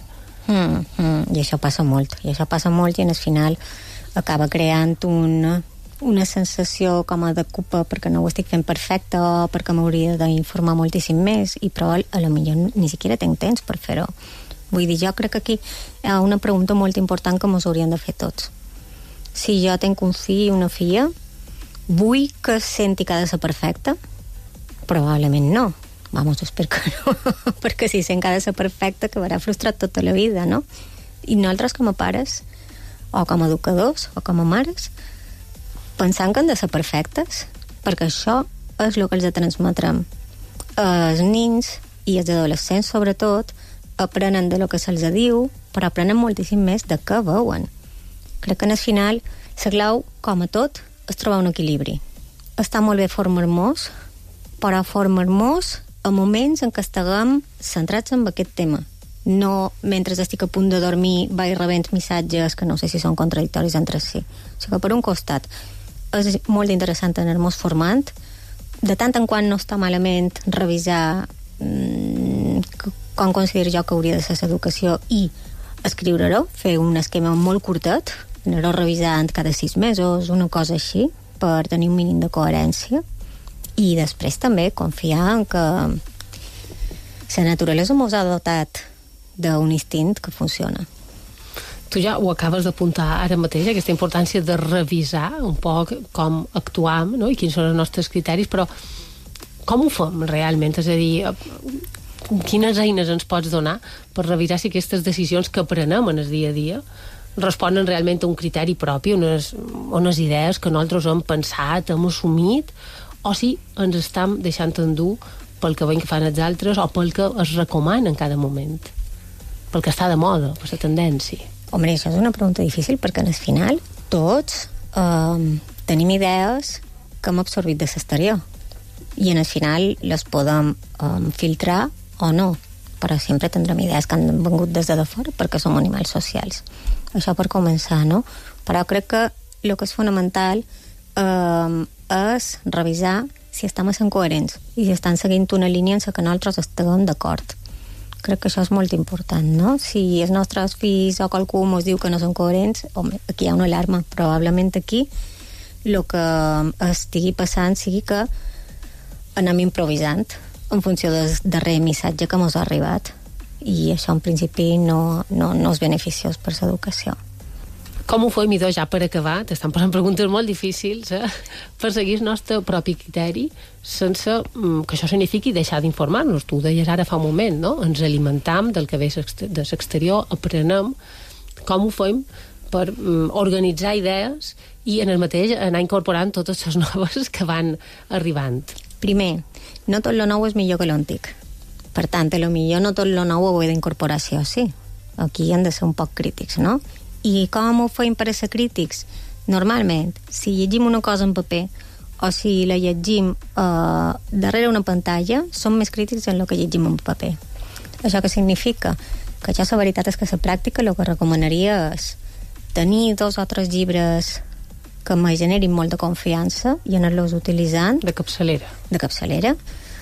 I això passa molt, i al final acaba creant una sensació com a de culpa perquè no ho estic fent perfecte o perquè m'hauria d'informar moltíssim més i però a lo millor ni siquiera tinc temps per fer-ho. Vull dir, jo crec que aquí hi ha una pregunta molt important que mos haurien de fer tots. Si jo tinc un fill i una filla, vull que senti que ha de ser perfecte? Probablement no. Vamos, espero que no. Perquè si sent que ha de ser perfecte acabarà frustrat tota la vida, no? I nosaltres com a pares, o com a educadors, o com a mares, pensant que han de ser perfectes, perquè això és el que els transmetrem. Els nens i els adolescents, sobretot, aprenen de lo que se'ls diu, però aprenen moltíssim més de què veuen. Crec que al final la clau, com a tot, és trobar un equilibri. Està molt bé formar-nos, però formar-nos a moments en què estiguem centrats en aquest tema. No mentre estic a punt de dormir vaig rebent missatges que no sé si són contradictoris entre si. O sigui que per un costat és molt interessant anar-nos formant, de tant en quant no està malament revisar com considero jo que hauria de ser l'educació i escriure-ho, fer un esquema molt curtet anar-ho revisant cada 6 mesos, una cosa així, per tenir un mínim de coherència. I després també confiar en que la naturalesa mos ha dotat d'un instint que funciona. Tu ja ho acabes d'apuntar ara mateix, aquesta importància de revisar un poc com actuam, no? I quins són els nostres criteris, però com ho fem realment? És a dir, quines eines ens pots donar per revisar si aquestes decisions que prenem en el dia a dia responen realment a un criteri propi, unes idees que nosaltres hem pensat, hem assumit, o si ens estem deixant endur pel que veiem que fan els altres o pel que es recomana en cada moment, pel que està de moda, per la tendència. Home, això és una pregunta difícil perquè al final tots tenim idees que hem absorbit de l'exterior i en el final les podem filtrar o no, però sempre tindrem idees que han vengut des de fora perquè som animals socials. Això per començar, no? Però crec que el que és fonamental és revisar si estem sent coherents i si estan seguint una línia en la que nosaltres estiguem d'acord. Crec que això és molt important, no? Si els nostres fills o qualcú ens diu que no són coherents, home, aquí hi ha una alarma. Probablement aquí el que estigui passant sigui que anem improvisant en funció del darrer missatge que ens ha arribat. I això, en principi, no és beneficiós per l'educació. Com ho fem, Idò, ja per acabar? T'estan posant preguntes molt difícils, per seguir el nostre propi criteri sense que això signifiqui deixar d'informar-nos. Tu ho deies ara fa un moment, no? Ens alimentam del que ve de l'exterior, aprenem. Com ho fem per organitzar idees i en el mateix anar incorporant totes les noves que van arribant? Primer, no tot lo nou és millor que l'antic. Per tant, millor no tot lo nou ho he d'incorporar sí o sí. Aquí hem de ser un poc crítics, no? I com ho fem per a ser crítics? Normalment, si llegim una cosa en paper o si la llegim darrere una pantalla, som més crítics en el que llegim en paper. Això què significa? Que ja la veritat és que la pràctica el que recomanaria és tenir 2 o 3 llibres que me generin molta confiança i anar-los utilitzant. De capçalera. De capçalera.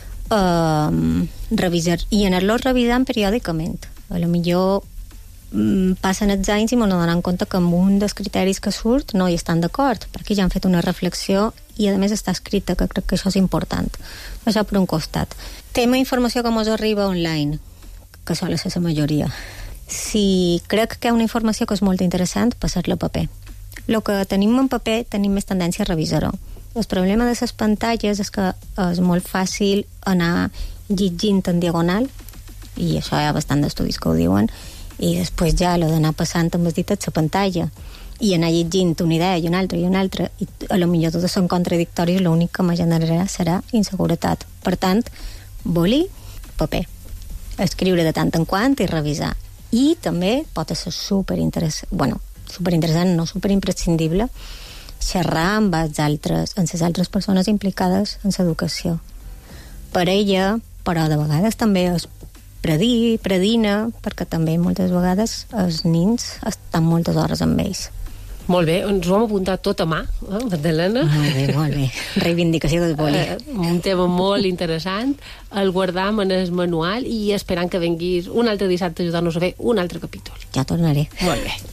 I anar-los revisant periòdicament. A lo millor passen els anys i m'ho donen compte que amb un dels criteris que surt no hi estan d'acord, perquè ja han fet una reflexió i a més està escrita, que crec que això és important. Això per un costat. Tema informació que ens arriba online, que sol ser la majoria. Si crec que hi ha una informació que és molt interessant, passar-la a paper. El que tenim en paper tenim més tendència a revisar-ho. El problema de les pantalles és que és molt fàcil anar llegint en diagonal, i això hi ha bastant d'estudis que ho diuen, i després ja l'ho d'anar passant amb els dits a la pantalla i anar llegint una idea i una altra i a lo millor totes són contradictoris, l'únic que me generarà serà inseguretat. Per tant, bolí, paper, escriure de tant en quant i revisar. I també pot ser superinteressant, no superimprescindible, xerrar amb les altres persones implicades en l'educació. Per ella, però de vegades també és predina, perquè també moltes vegades els nins estan moltes hores amb ells. Molt bé, ens ho hem apuntat tot a mà, Magdalena. Molt bé. Reivindicació del boli. Un tema molt interessant, el guardam en el manual i esperant que venguis un altre dissabte a ajudar-nos a fer un altre capítol. Ja tornaré. Molt bé.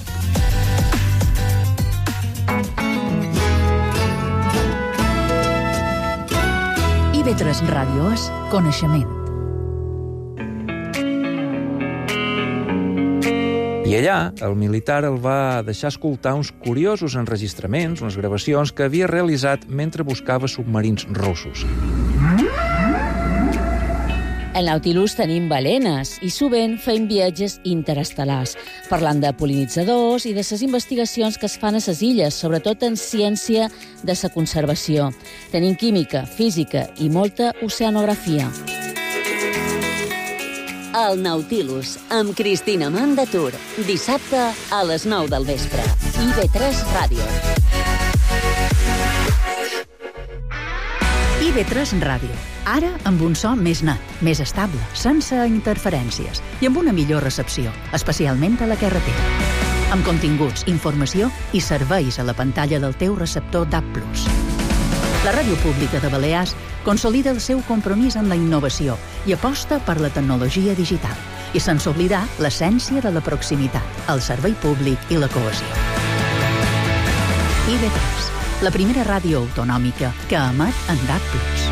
IB3 Ràdio és coneixement. I allà, el militar el va deixar escoltar uns curiosos enregistraments, unes gravacions que havia realitzat mentre buscava submarins russos. Al Nautilus tenim balenes i sovint fem viatges interestel·lars, parlant de pol·linitzadors i de les investigacions que es fan a les illes, sobretot en ciència de la conservació. Tenim química, física i molta oceanografia. El Nautilus, amb Cristina Mandatur. Dissabte a les 9 del vespre. IB3 Ràdio. IB3 Ràdio. Ara amb un so més net, més estable, sense interferències i amb una millor recepció, especialment a la carretera. Amb continguts, informació i serveis a la pantalla del teu receptor DAB+. La Ràdio Pública de Balears consolida el seu compromís amb la innovació i aposta per la tecnologia digital i sense oblidar l'essència de la proximitat, el servei públic i la cohesió. IB3, la primera ràdio autonòmica que emet en DAB+.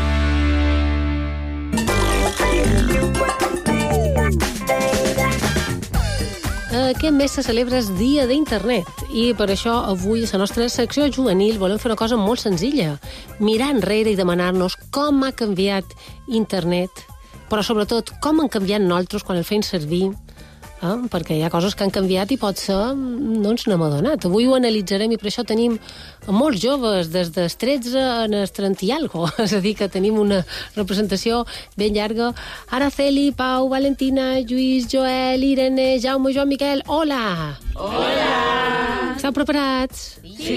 Aquest mes se celebra el Dia d'Internet i per això avui a la nostra secció juvenil volem fer una cosa molt senzilla, mirar enrere i demanar-nos com ha canviat Internet, però sobretot com han canviat nosaltres quan el fem servir, perquè hi ha coses que han canviat i potser no ens n'hem adonat. Avui ho analitzarem i per això tenim molts joves, des dels 13 als 30 i algo. És a dir, que tenim una representació ben llarga. Araceli, Pau, Valentina, Lluís, Joel, Irene, Jaume, Joan Miquel. Hola! Hola! Esteu preparats?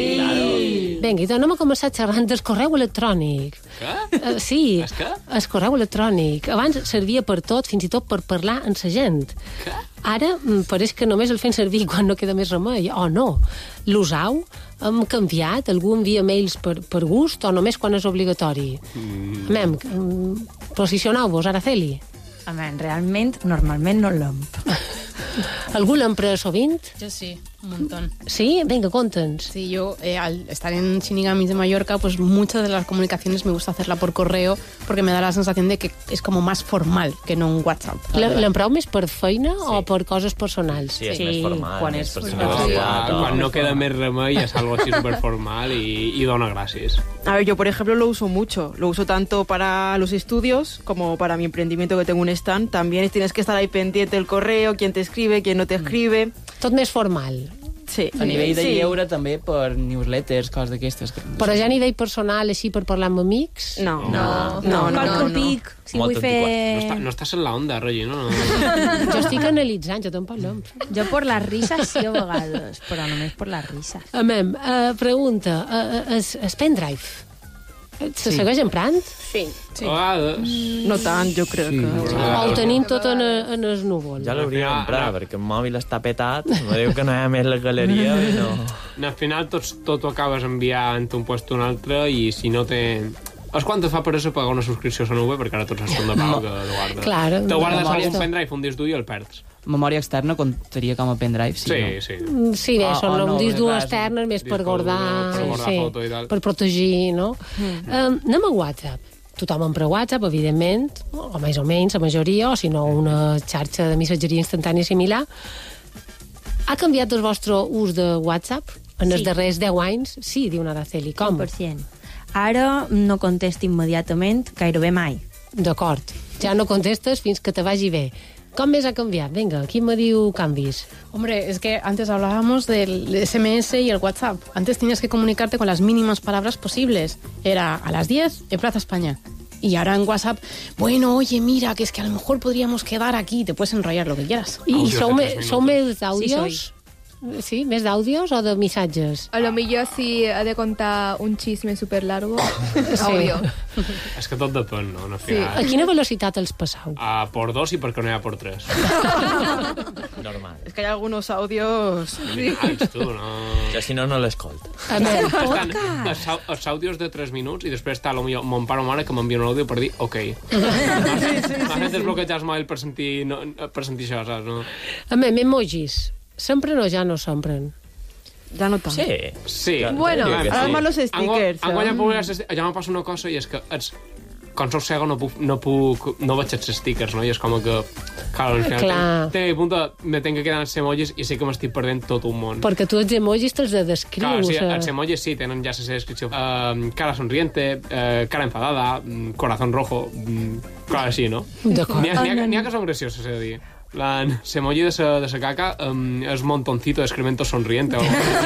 Sí! Vinga, i anem a començar xerrant del correu electrònic. Què? Sí, Què? el correu electrònic. Abans servia per tot, fins i tot per parlar amb la gent. Què? Ara pareix que només el fem servir quan no queda més remei, o no. L'usau? Hem canviat? Algú envia mails per gust o només quan és obligatori? Amem, posicioneu-vos, Araceli. Realment, normalment no l'empro. Algú l'empra sovint? Yo sí, un montón. Sí? Venga, conta'ns. Sí, yo al estar en Shinigamis de Mallorca, pues muchas de las comunicaciones me gusta hacerla por correo porque me da la sensación de que es como más formal que no un WhatsApp. L'empreu més per feina o per coses personals? Sí, és més formal. Quan més és personalitzat. Quan no queda més remei és algo así súper formal y dona gràcies. A ver, yo por ejemplo lo uso mucho. Lo uso tanto para los estudios como para mi emprendimiento, que tengo un stand. También tienes que estar ahí pendiente del correo, quién te escribe, quién no te escribe. Tot més formal. Sí. A nivell de lleure també per newsletters, coses d'aquestes. Però ja a nivell personal, així per parlar amb amics? No. Qualque pic, si vull fer... No estàs en la onda, Roger, no? Jo estic analitzant, jo te'n parlo. Jo per les risses sí a vegades, però només per les risses. Amem, pregunta, el pendrive, se segueix emprant? Sí. A vegades. No tant, jo crec que... O ho tenim tot en els núvols? Ja l'hauria d'emprar, perquè el mòbil està petat, me diu que no hi ha més la galeria i no... Al final tot ho acabes enviant un puesto a un altre i si no té... És quan te fa peresa pagar una subscripció a la nube, perquè ara tots estan de pau que ho guarda. Clar. Te guardes algun pendrive un disc dur i el perds. Memòria externa comptaria com a pendrive, sí. Sí. Sí, bé, són un disc dur extern més per guardar, foto i tal. per protegir, no? Anem a WhatsApp. Tothom empra WhatsApp, evidentment, o més o menys, la majoria, o si no una xarxa de missatgeria instantània similar. Ha canviat el vostre ús de WhatsApp en els darrers 10 anys? Sí, diu una Araceli. Com? 100%. Ara no contesto immediatament, gairebé mai. D'acord. Ja no contestes fins que te vagi bé. Com més ha canviat? Venga, qui me diu canvis? Hombre, es que antes hablábamos del SMS y el WhatsApp. Antes tenías que comunicarte con las mínimas palabras posibles. Era a las 10 en Plaza España. Y ahora en WhatsApp, bueno, oye, mira, que es que a lo mejor podríamos quedar aquí. Te puedes enrollar lo que quieras. I sou més d'àudios? Sí, més d'àudios o de missatges? A lo millor si ha de contar un xisme super largo, audio. És que tot depèn, no? Sí. A quina velocitat els passeu? A por 2 i perquè no hi ha por 3. Normal. Es que hay algunos audios... Lineals, tu, no? Ja si no l'escolta. Els àudios de 3 minuts i després està potser mon pare o mare que m'envia un àudio per dir ok. M'ha fet desbloquejar el mòbil per sentir això, saps? No? Emojis. S'empren o ja no s'empren? Ja no tant. Sí. Bueno, ara más los stickers. Ja me passa una cosa i és que quan soc cego no veig els stickers, no? I és com que... Claro, al final té a punt me tenc que quedar els emojis i sé que m'estic perdent tot un món. Perquè tu els emojis te'ls de descrius. Clar, sí, els emojis sí, tenen ja la descripció. Cara sonriente, cara enfadada, corazón rojo, clar, així, no? N'hi ha que són gracioses, he de dir. L'emoji de sa caca és montoncito d'excremento sonriente.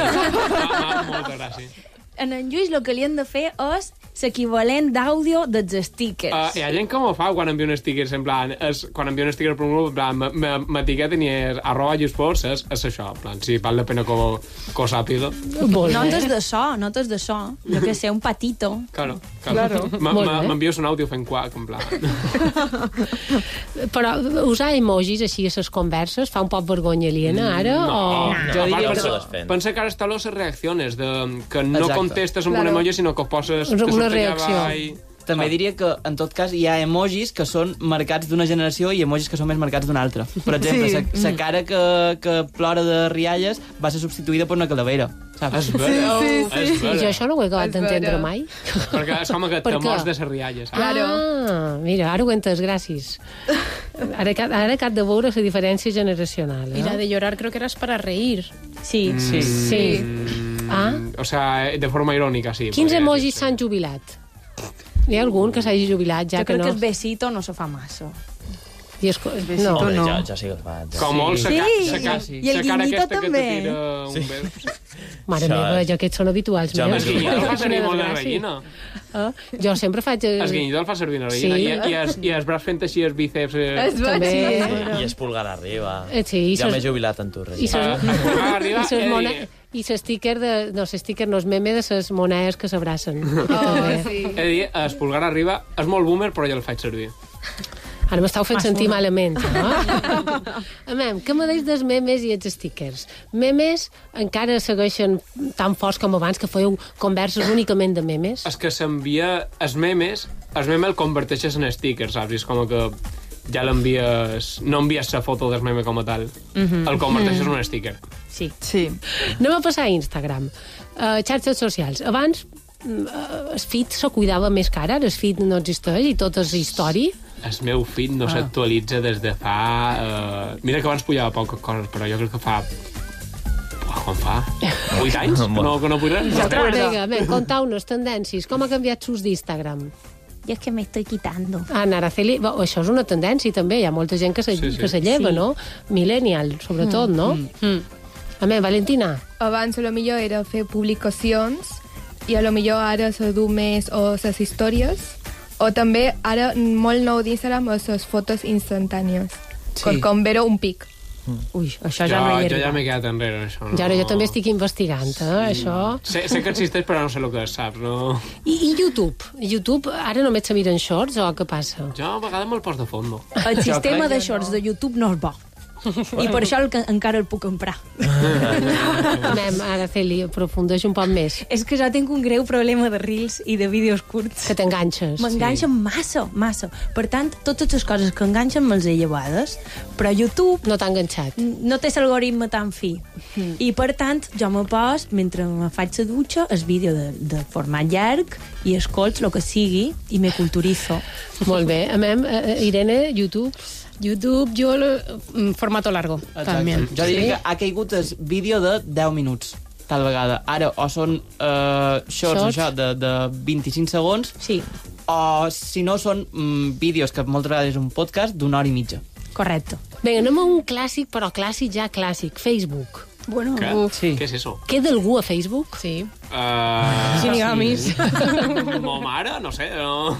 Molta gràcia. En Lluís el que li han de fer és l'equivalent d'àudio dels stickers. Hi ha gent que m'ho fa quan envio un sticker, en plan, quan envio un sticker per un grup, en plan, m'etiqueten i és @lluispors, és això, en plan, si val la pena que ho sàpiga. Notes de so, jo que sé, un patito. Claro. M'envies un àudio fent quac, en plan. Però usar emojis així a les converses fa un poc vergonya aliena, ara? No. Jo diria que pensa que ara estan les reaccions, que no contestes amb un emoji, sinó que poses... Una reacció. també diria que, en tot cas, hi ha emojis que són marcats d'una generació i emojis que són més marcats d'una altra. Per exemple, la cara que plora de rialles va ser substituïda per una calavera. Saps? Sí. Jo això no ho he acabat d'entendre mai. Perquè és com que te mors de les rialles. Mira, ara ho he entès, gràcies. Ara cap de veure la diferència generacional. I la de llorar creo que era para reír. Sí. O sea, de forma irònica, sí. Quins emojis s'han jubilat? Hi ha algun que s'hagi jubilat ja que no? Jo crec que el besito no se fa massa. I no. Jo sí que el faig. Com molt, i el guinyito també. Mare meva, jo aquests són habituals. El guinyito el fa servir molt la Regina. Jo sempre faig... El guinyito el fa servir la Regina. I els braç fent així els bíceps... També. I es pulgar arriba. Sí. Ja m'he jubilat en tu, Regina. I l'sticker no és meme de les monedes que s'abracen. He de dir, el pulgar arriba és molt boomer, però jo el faig servir. Ara m'estàu fent sentir malament, no? Amem, què me deis dels memes i els stickers? Memes encara segueixen tan forts com abans, que fèieu converses únicament de memes? És que s'envia els memes el converteixes en stickers, saps? I és com que ja l'envies... No envies la foto del meme com a tal. El converteixes en un sticker. Sí. Anem a passar a Instagram. Xarxes socials. Abans el feed se cuidava més que ara, el feed no existeix i tot és història. El meu feed no s'actualitza des de fa... Mira que abans pujava poques coses, però jo crec que fa... Com fa? 8 anys? Que no pujarà? Vinga, contau-nos tendències. Com ha canviat sus d'Instagram? Y es que me estoy quitando. Araceli, això és una tendència també, hi ha molta gent que se lleva, no? Millennial, sobretot, no? Valentina. Abans a lo millor era fer publicacions i a lo millor ara se du més o les històries, o també ara molt nou d'Instagram les fotos instantànies, com veure un pic. Ui, això ja no hi era. Jo ja m'he quedat enrere, això. Ja, jo també estic investigant, això. Sé que existeix, però no sé el que saps, no? I YouTube? YouTube ara només se miren shorts o què passa? Jo a vegades me'l poso de fondo. El sistema de shorts de YouTube no és bo. I per això encara el puc comprar. Araceli, aprofundeix un poc més. És que jo tinc un greu problema de reels i de vídeos curts. Que t'enganxes. M'enganxen massa. Per tant, totes les coses que enganxen me'ls he llevades, però YouTube... No t'ha enganxat. No té l'algoritme tan fi. I per tant, jo me pos, mentre me faig la dutxa, el vídeo de format llarg i escolts el que sigui i me culturizo. Molt bé. Irene, YouTube... YouTube, jo formato largo. També. Jo diria que ha caigut el vídeo de 10 minuts, tal vegada. Ara, o són shorts això, de 25 segons, o si no són vídeos, que moltes vegades és un podcast, d'una hora i mitja. Correcte. Vinga, anem a un clàssic, però clàssic ja clàssic. Facebook. Bueno, ¿Qué es eso? Queda algú a Facebook? Sí. Shinigamis. Mo mare, no sé, no...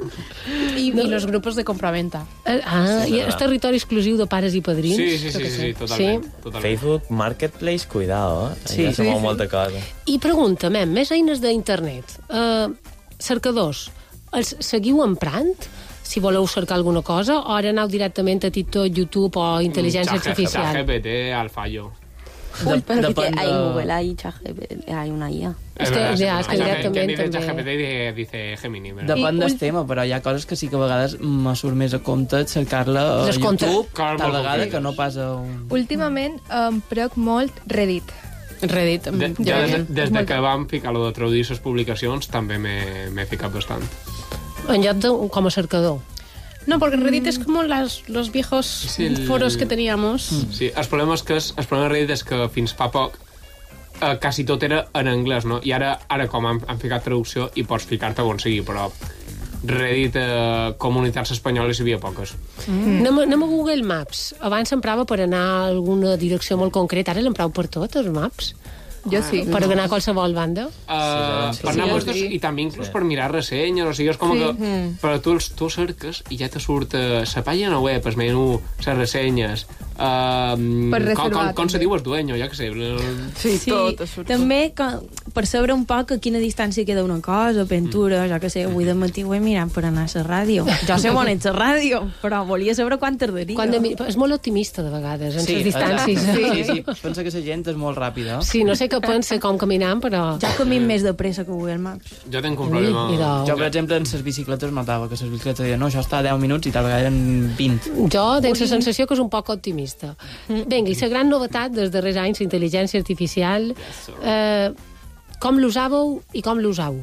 Y los grupos de compraventa. I és territori exclusiu de pares i padrins? Sí, totalment. Facebook Marketplace, cuidado, allà se mou molta cosa. I pregunta, més eines d'internet. Cercadors, els seguiu emprant? Si voleu cercar alguna cosa, o ara aneu directament a TikTok, YouTube o intel·ligència artificial? ChatGPT al fallo. Uy, pero que hay Google, hay ChatGPT, hay una IA. És que directament també... ChatGPT dice Gemini. Depèn del tema, però hi ha coses que sí que a vegades me surt més a compte cercar-la a YouTube, tal vegada que no pas a... Últimament em prec molt Reddit. Reddit. Des que vam ficar lo de traduir les publicacions també m'he ficat bastant. En lloc de com a cercador. No, porque Reddit es como los viejos foros que teníamos. Sí, el problema de Reddit és que fins fa poc quasi tot era en anglès, no? I ara com han ficat traducció i pots ficar-te on sigui, però Reddit, comunitats espanyoles hi havia poques. Anem a Google Maps. Abans s'emprava per anar a alguna direcció molt concreta, ara l'emprau per tot, els maps. Jo sí. Per anar a qualsevol banda? Per anar a puestos i també inclús per mirar ressenyes, o sigui, és com que... Però tu cerques i ja te surt la pàgina web, el menú, les ressenyes... Per reservar. Com se diu el dueño, ja que sé. Sí, tot. També per saber un poc a quina distància queda una cosa, pintura, jo que sé, avui de matí ho he mirat per anar a la ràdio. Jo sé on ets a ràdio, però volia saber quan tardaria. És molt optimista, de vegades, en les distàncies. Sí, pensa que la gent és molt ràpida. Sí, no sé què pensa com caminant, però... Jo camino més de pressa que Google Maps. Jo tenc un problema... Jo, per exemple, en les bicicletes notava que les bicicletes deien no, això està a 10 minuts i tal vegada eren 20. Jo tinc la sensació que és un poc optimista. Vinga, i la gran novetat dels darrers anys, l'intel·ligència artificial, com l'usàveu i com l'usau?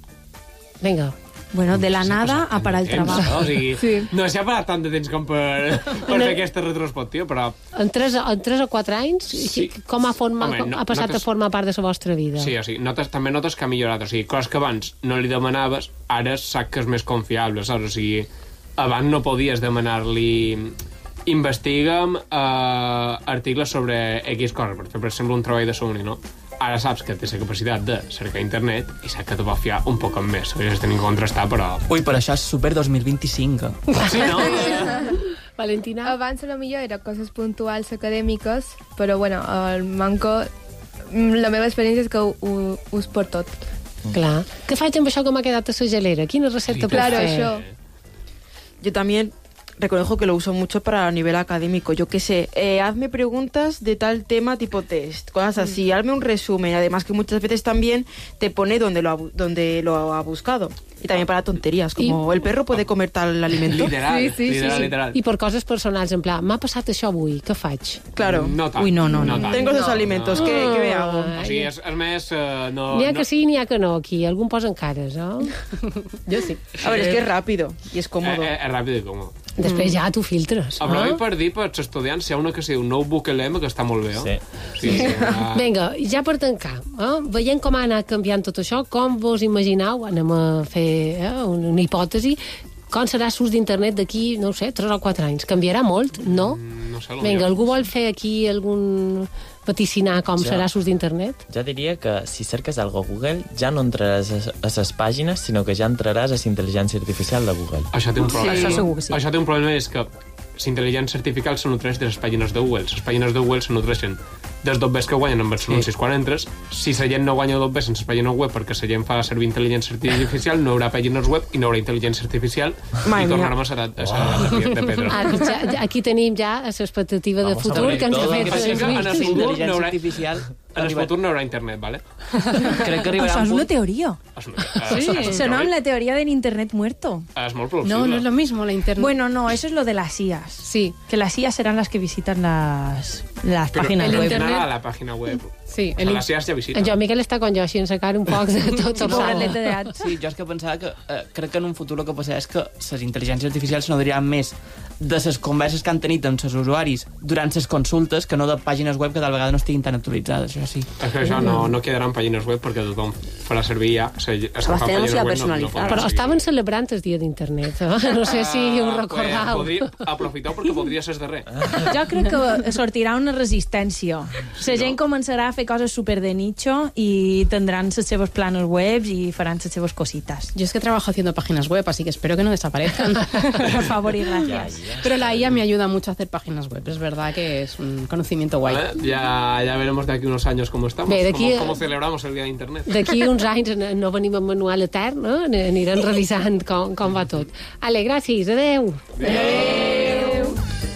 Vinga. Bueno, de la nada a parar el treball. No? O sigui, no s'ha parat tant de temps com per fer aquesta retrospectiva, però... En 3 o 4 anys, com ha passat a formar part de la vostra vida? Sí, o sigui, també notes que ha millorat. O sigui, coses que abans no li demanaves, ara saps que és més confiable, saps? O sigui, abans no podies demanar-li... Investiga'm articles sobre X coses, per fer, per exemple, un treball de somni, no? Ara saps que té la capacitat de cercar a internet i saps que te va fiar un poc més. Hauries de tenir que contrastar, però... Ui, però això és super 2025. Sí, no? Valentina? Abans a lo millor era coses puntuals acadèmiques, però bueno, el manco... La meva experiència és que ho us per tot. Clar. Què faig amb això que m'ha quedat a la gelera? Quina recepta puc fer? Claro, això. Yo también reconozco que lo uso mucho para a nivel académico. Yo qué sé, hazme preguntas de tal tema tipo test, cosas así, hazme un resumen. Además que muchas veces también te pone donde lo ha buscado. Y también para tonterías, como el perro puede comer tal alimento. Literal. I per coses personals, en plan, m'ha passat això avui, què faig? Claro. No tant. Uy, no. Tengo esos alimentos, ¿qué me hago? O sigui, és més... N'hi ha que sí, n'hi ha que no, aquí. Algú em posa en cares, no? Yo sí. A ver, es que es rápido y es cómodo. És ràpid i còmode. Després ja t'ho filtres. Aprovi per dir per als estudiants si hi ha una que sigui un Notebook LM que està molt bé, Sí. Vinga, ja per tancar, veient com ha anat canviant tot això, com vos imagineu, anem a fer una hipòtesi, com serà l'ús d'internet d'aquí, no ho sé, 3 o 4 anys? Canviarà molt, no? No sé, Vinga, algú vol fer aquí algun vaticinar com serà l'ús d'internet? Jo diria que si cerques algo a Google ja no entraràs a les pàgines, sinó que ja entraràs a la intel·ligència artificial de Google. Això té un problema. Això segur que sí. Això té un problema, és que la intel·ligència artificial se nutreix de les pàgines de Google. Les pàgines de Google se nutreixen dels dobbers que guanyen amb els anuncis quan entres. Si la gent no guanya dobbers en les pàgines web perquè la gent fa servir intel·ligència artificial, no hi haurà pàgines web i no hi haurà intel·ligència artificial i tornarem a la de pedra. Aquí tenim ja l'expectativa de futur que ens ha fet. Intel·ligència artificial... En el futur no hi haurà internet, ¿vale? Crec que arribarà Això és una teoria. Sí. Sonó la teoría del internet muerto. Es molt plausible. No es lo mismo la internet. Bueno, no, eso es lo de las IAs. Sí. Que las IAs serán las que visitan las páginas web. A la página web. Sí. Les IAs ja visiten. En Joan Miquel està con jo, així en sacar un poc de tot torçada. Sí, jo és que pensava que crec que en un futur el que passarà és que les intel·ligències artificials se n'adoriran més de les converses que han tenit amb els usuaris durant les consultes que no de pàgines web que tal vegada no estiguin tan actualitzades, això sí. És que això no quedarà en pàgines web perquè tothom farà servir ja. Però estaven celebrant el dia d'internet, no sé si ho recordau. Aprofiteu perquè podria ser el darrer. Jo crec que sortirà una resistència. La gent començarà a fer coses super de nicho y tendrán sus seves planos web y farán sus seves cositas. Yo es que trabajo haciendo páginas web, así que espero que no desaparezcan. Por favor y gracias. Pero la IA me ayuda mucho a hacer páginas web. Es verdad que es un conocimiento guay. Ya veremos de aquí unos años cómo estamos, cómo celebramos el día de internet. D'aquí uns anys no venim amb manual etern, no? Anirem revisant com va tot. Ale, gràcies, adeu. Adeu.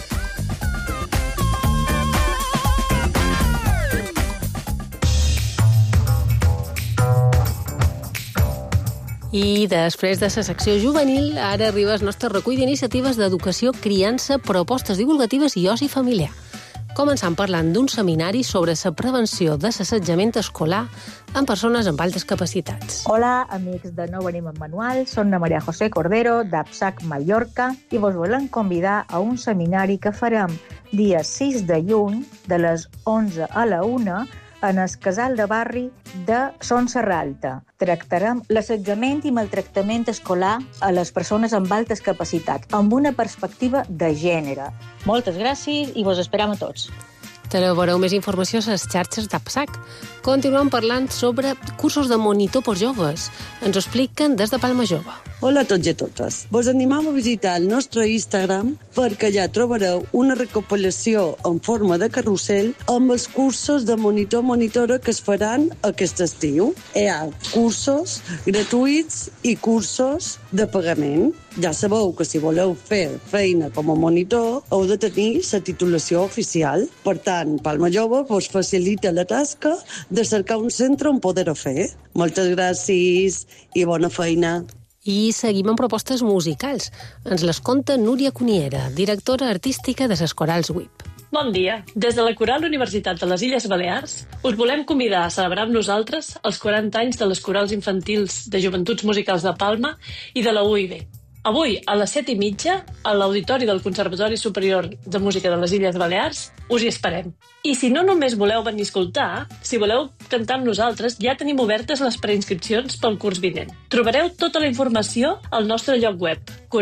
I després de la secció juvenil, ara arriba el nostre recull d'iniciatives d'educació, criança, propostes divulgatives i oci familiar. Començant parlant d'un seminari sobre la prevenció de l'assetjament escolar en persones amb altes capacitats. Hola, amics de No Venim amb Manual, soc na Maria José Cordero, d'Apsac, Mallorca, i vos volem convidar a un seminari que farem dia 6 de juny, de les 11 a la 1, en el casal de barri de Son Serralta. Tractarem l'assetjament i maltractament escolar a les persones amb altes capacitats, amb una perspectiva de gènere. Moltes gràcies i vos esperam a tots. Trobareu més informació a les xarxes d'Apsac. Continuem parlant sobre cursos de monitor per joves. Ens ho expliquen des de Palma Jove. Hola a tots i a totes. Vos animam a visitar el nostre Instagram perquè allà trobareu una recopilació en forma de carrusel amb els cursos de monitora que es faran aquest estiu. Hi ha cursos gratuïts i cursos de pagament. Ja sabeu que si voleu fer feina com a monitor heu de tenir la titulació oficial. Per tant, Palma Jove vos facilita la tasca de cercar un centre on poder-ho fer. Moltes gràcies i bona feina. I seguim amb propostes musicals. Ens les conta Núria Cuniera, directora artística de les Corals WIP. Bon dia. Des de la Coral Universitat de les Illes Balears us volem convidar a celebrar amb nosaltres els 40 anys de les corals infantils de Joventuts Musicals de Palma i de la UIB. Avui, a les 7:30, a l'Auditori del Conservatori Superior de Música de les Illes Balears, us hi esperem. I si no només voleu venir a escoltar, si voleu cantar amb nosaltres, ja tenim obertes les preinscripcions pel curs vinent. Trobareu tota la informació al nostre lloc web,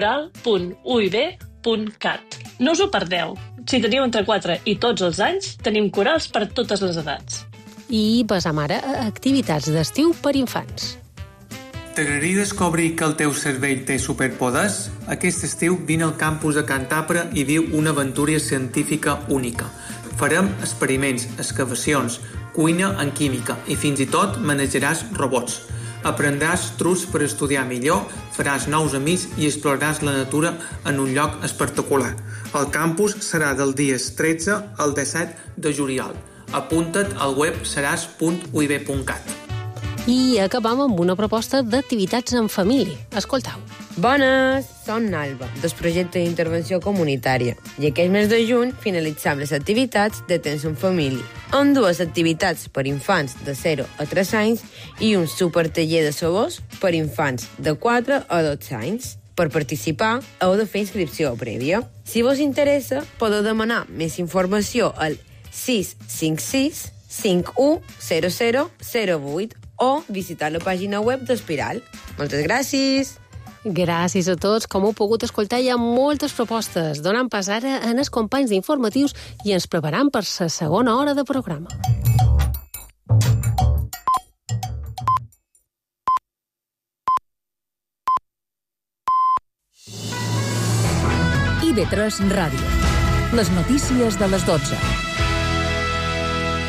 coral.uib.cat. No us ho perdeu. Si teniu entre 4 i tots els anys, tenim corals per totes les edats. I passam ara a activitats d'estiu per infants. T'agradaria descobrir que el teu cervell té superpoders? Aquest estiu vine al campus de Cantàpera i viu una aventura científica única. Farem experiments, excavacions, cuina en química i fins i tot manejaràs robots. Aprendràs trucs per estudiar millor, faràs nous amics i exploraràs la natura en un lloc espectacular. El campus serà del dies 13 al 17 de juliol. Apunta't al web seràs.uib.cat. I acabam amb una proposta d'activitats en família. Escoltau. Bones! Som Nalba, del projecte d'intervenció comunitària. I aquest mes de juny finalitzam les activitats de temps en família, amb 2 activitats per infants de 0 a 3 anys i un supertaller de sabors per infants de 4 a 12 anys. Per participar, heu de fer inscripció prèvia. Si vos interessa, podeu demanar més informació al 656 510008 o visitar la pàgina web d'Espiral. Moltes gràcies! Gràcies a tots. Com heu pogut escoltar, hi ha moltes propostes. Donant pas ara a els companys d'informatius i ens preparam per la segona hora de programa. IB3 Ràdio. Les notícies de les 12.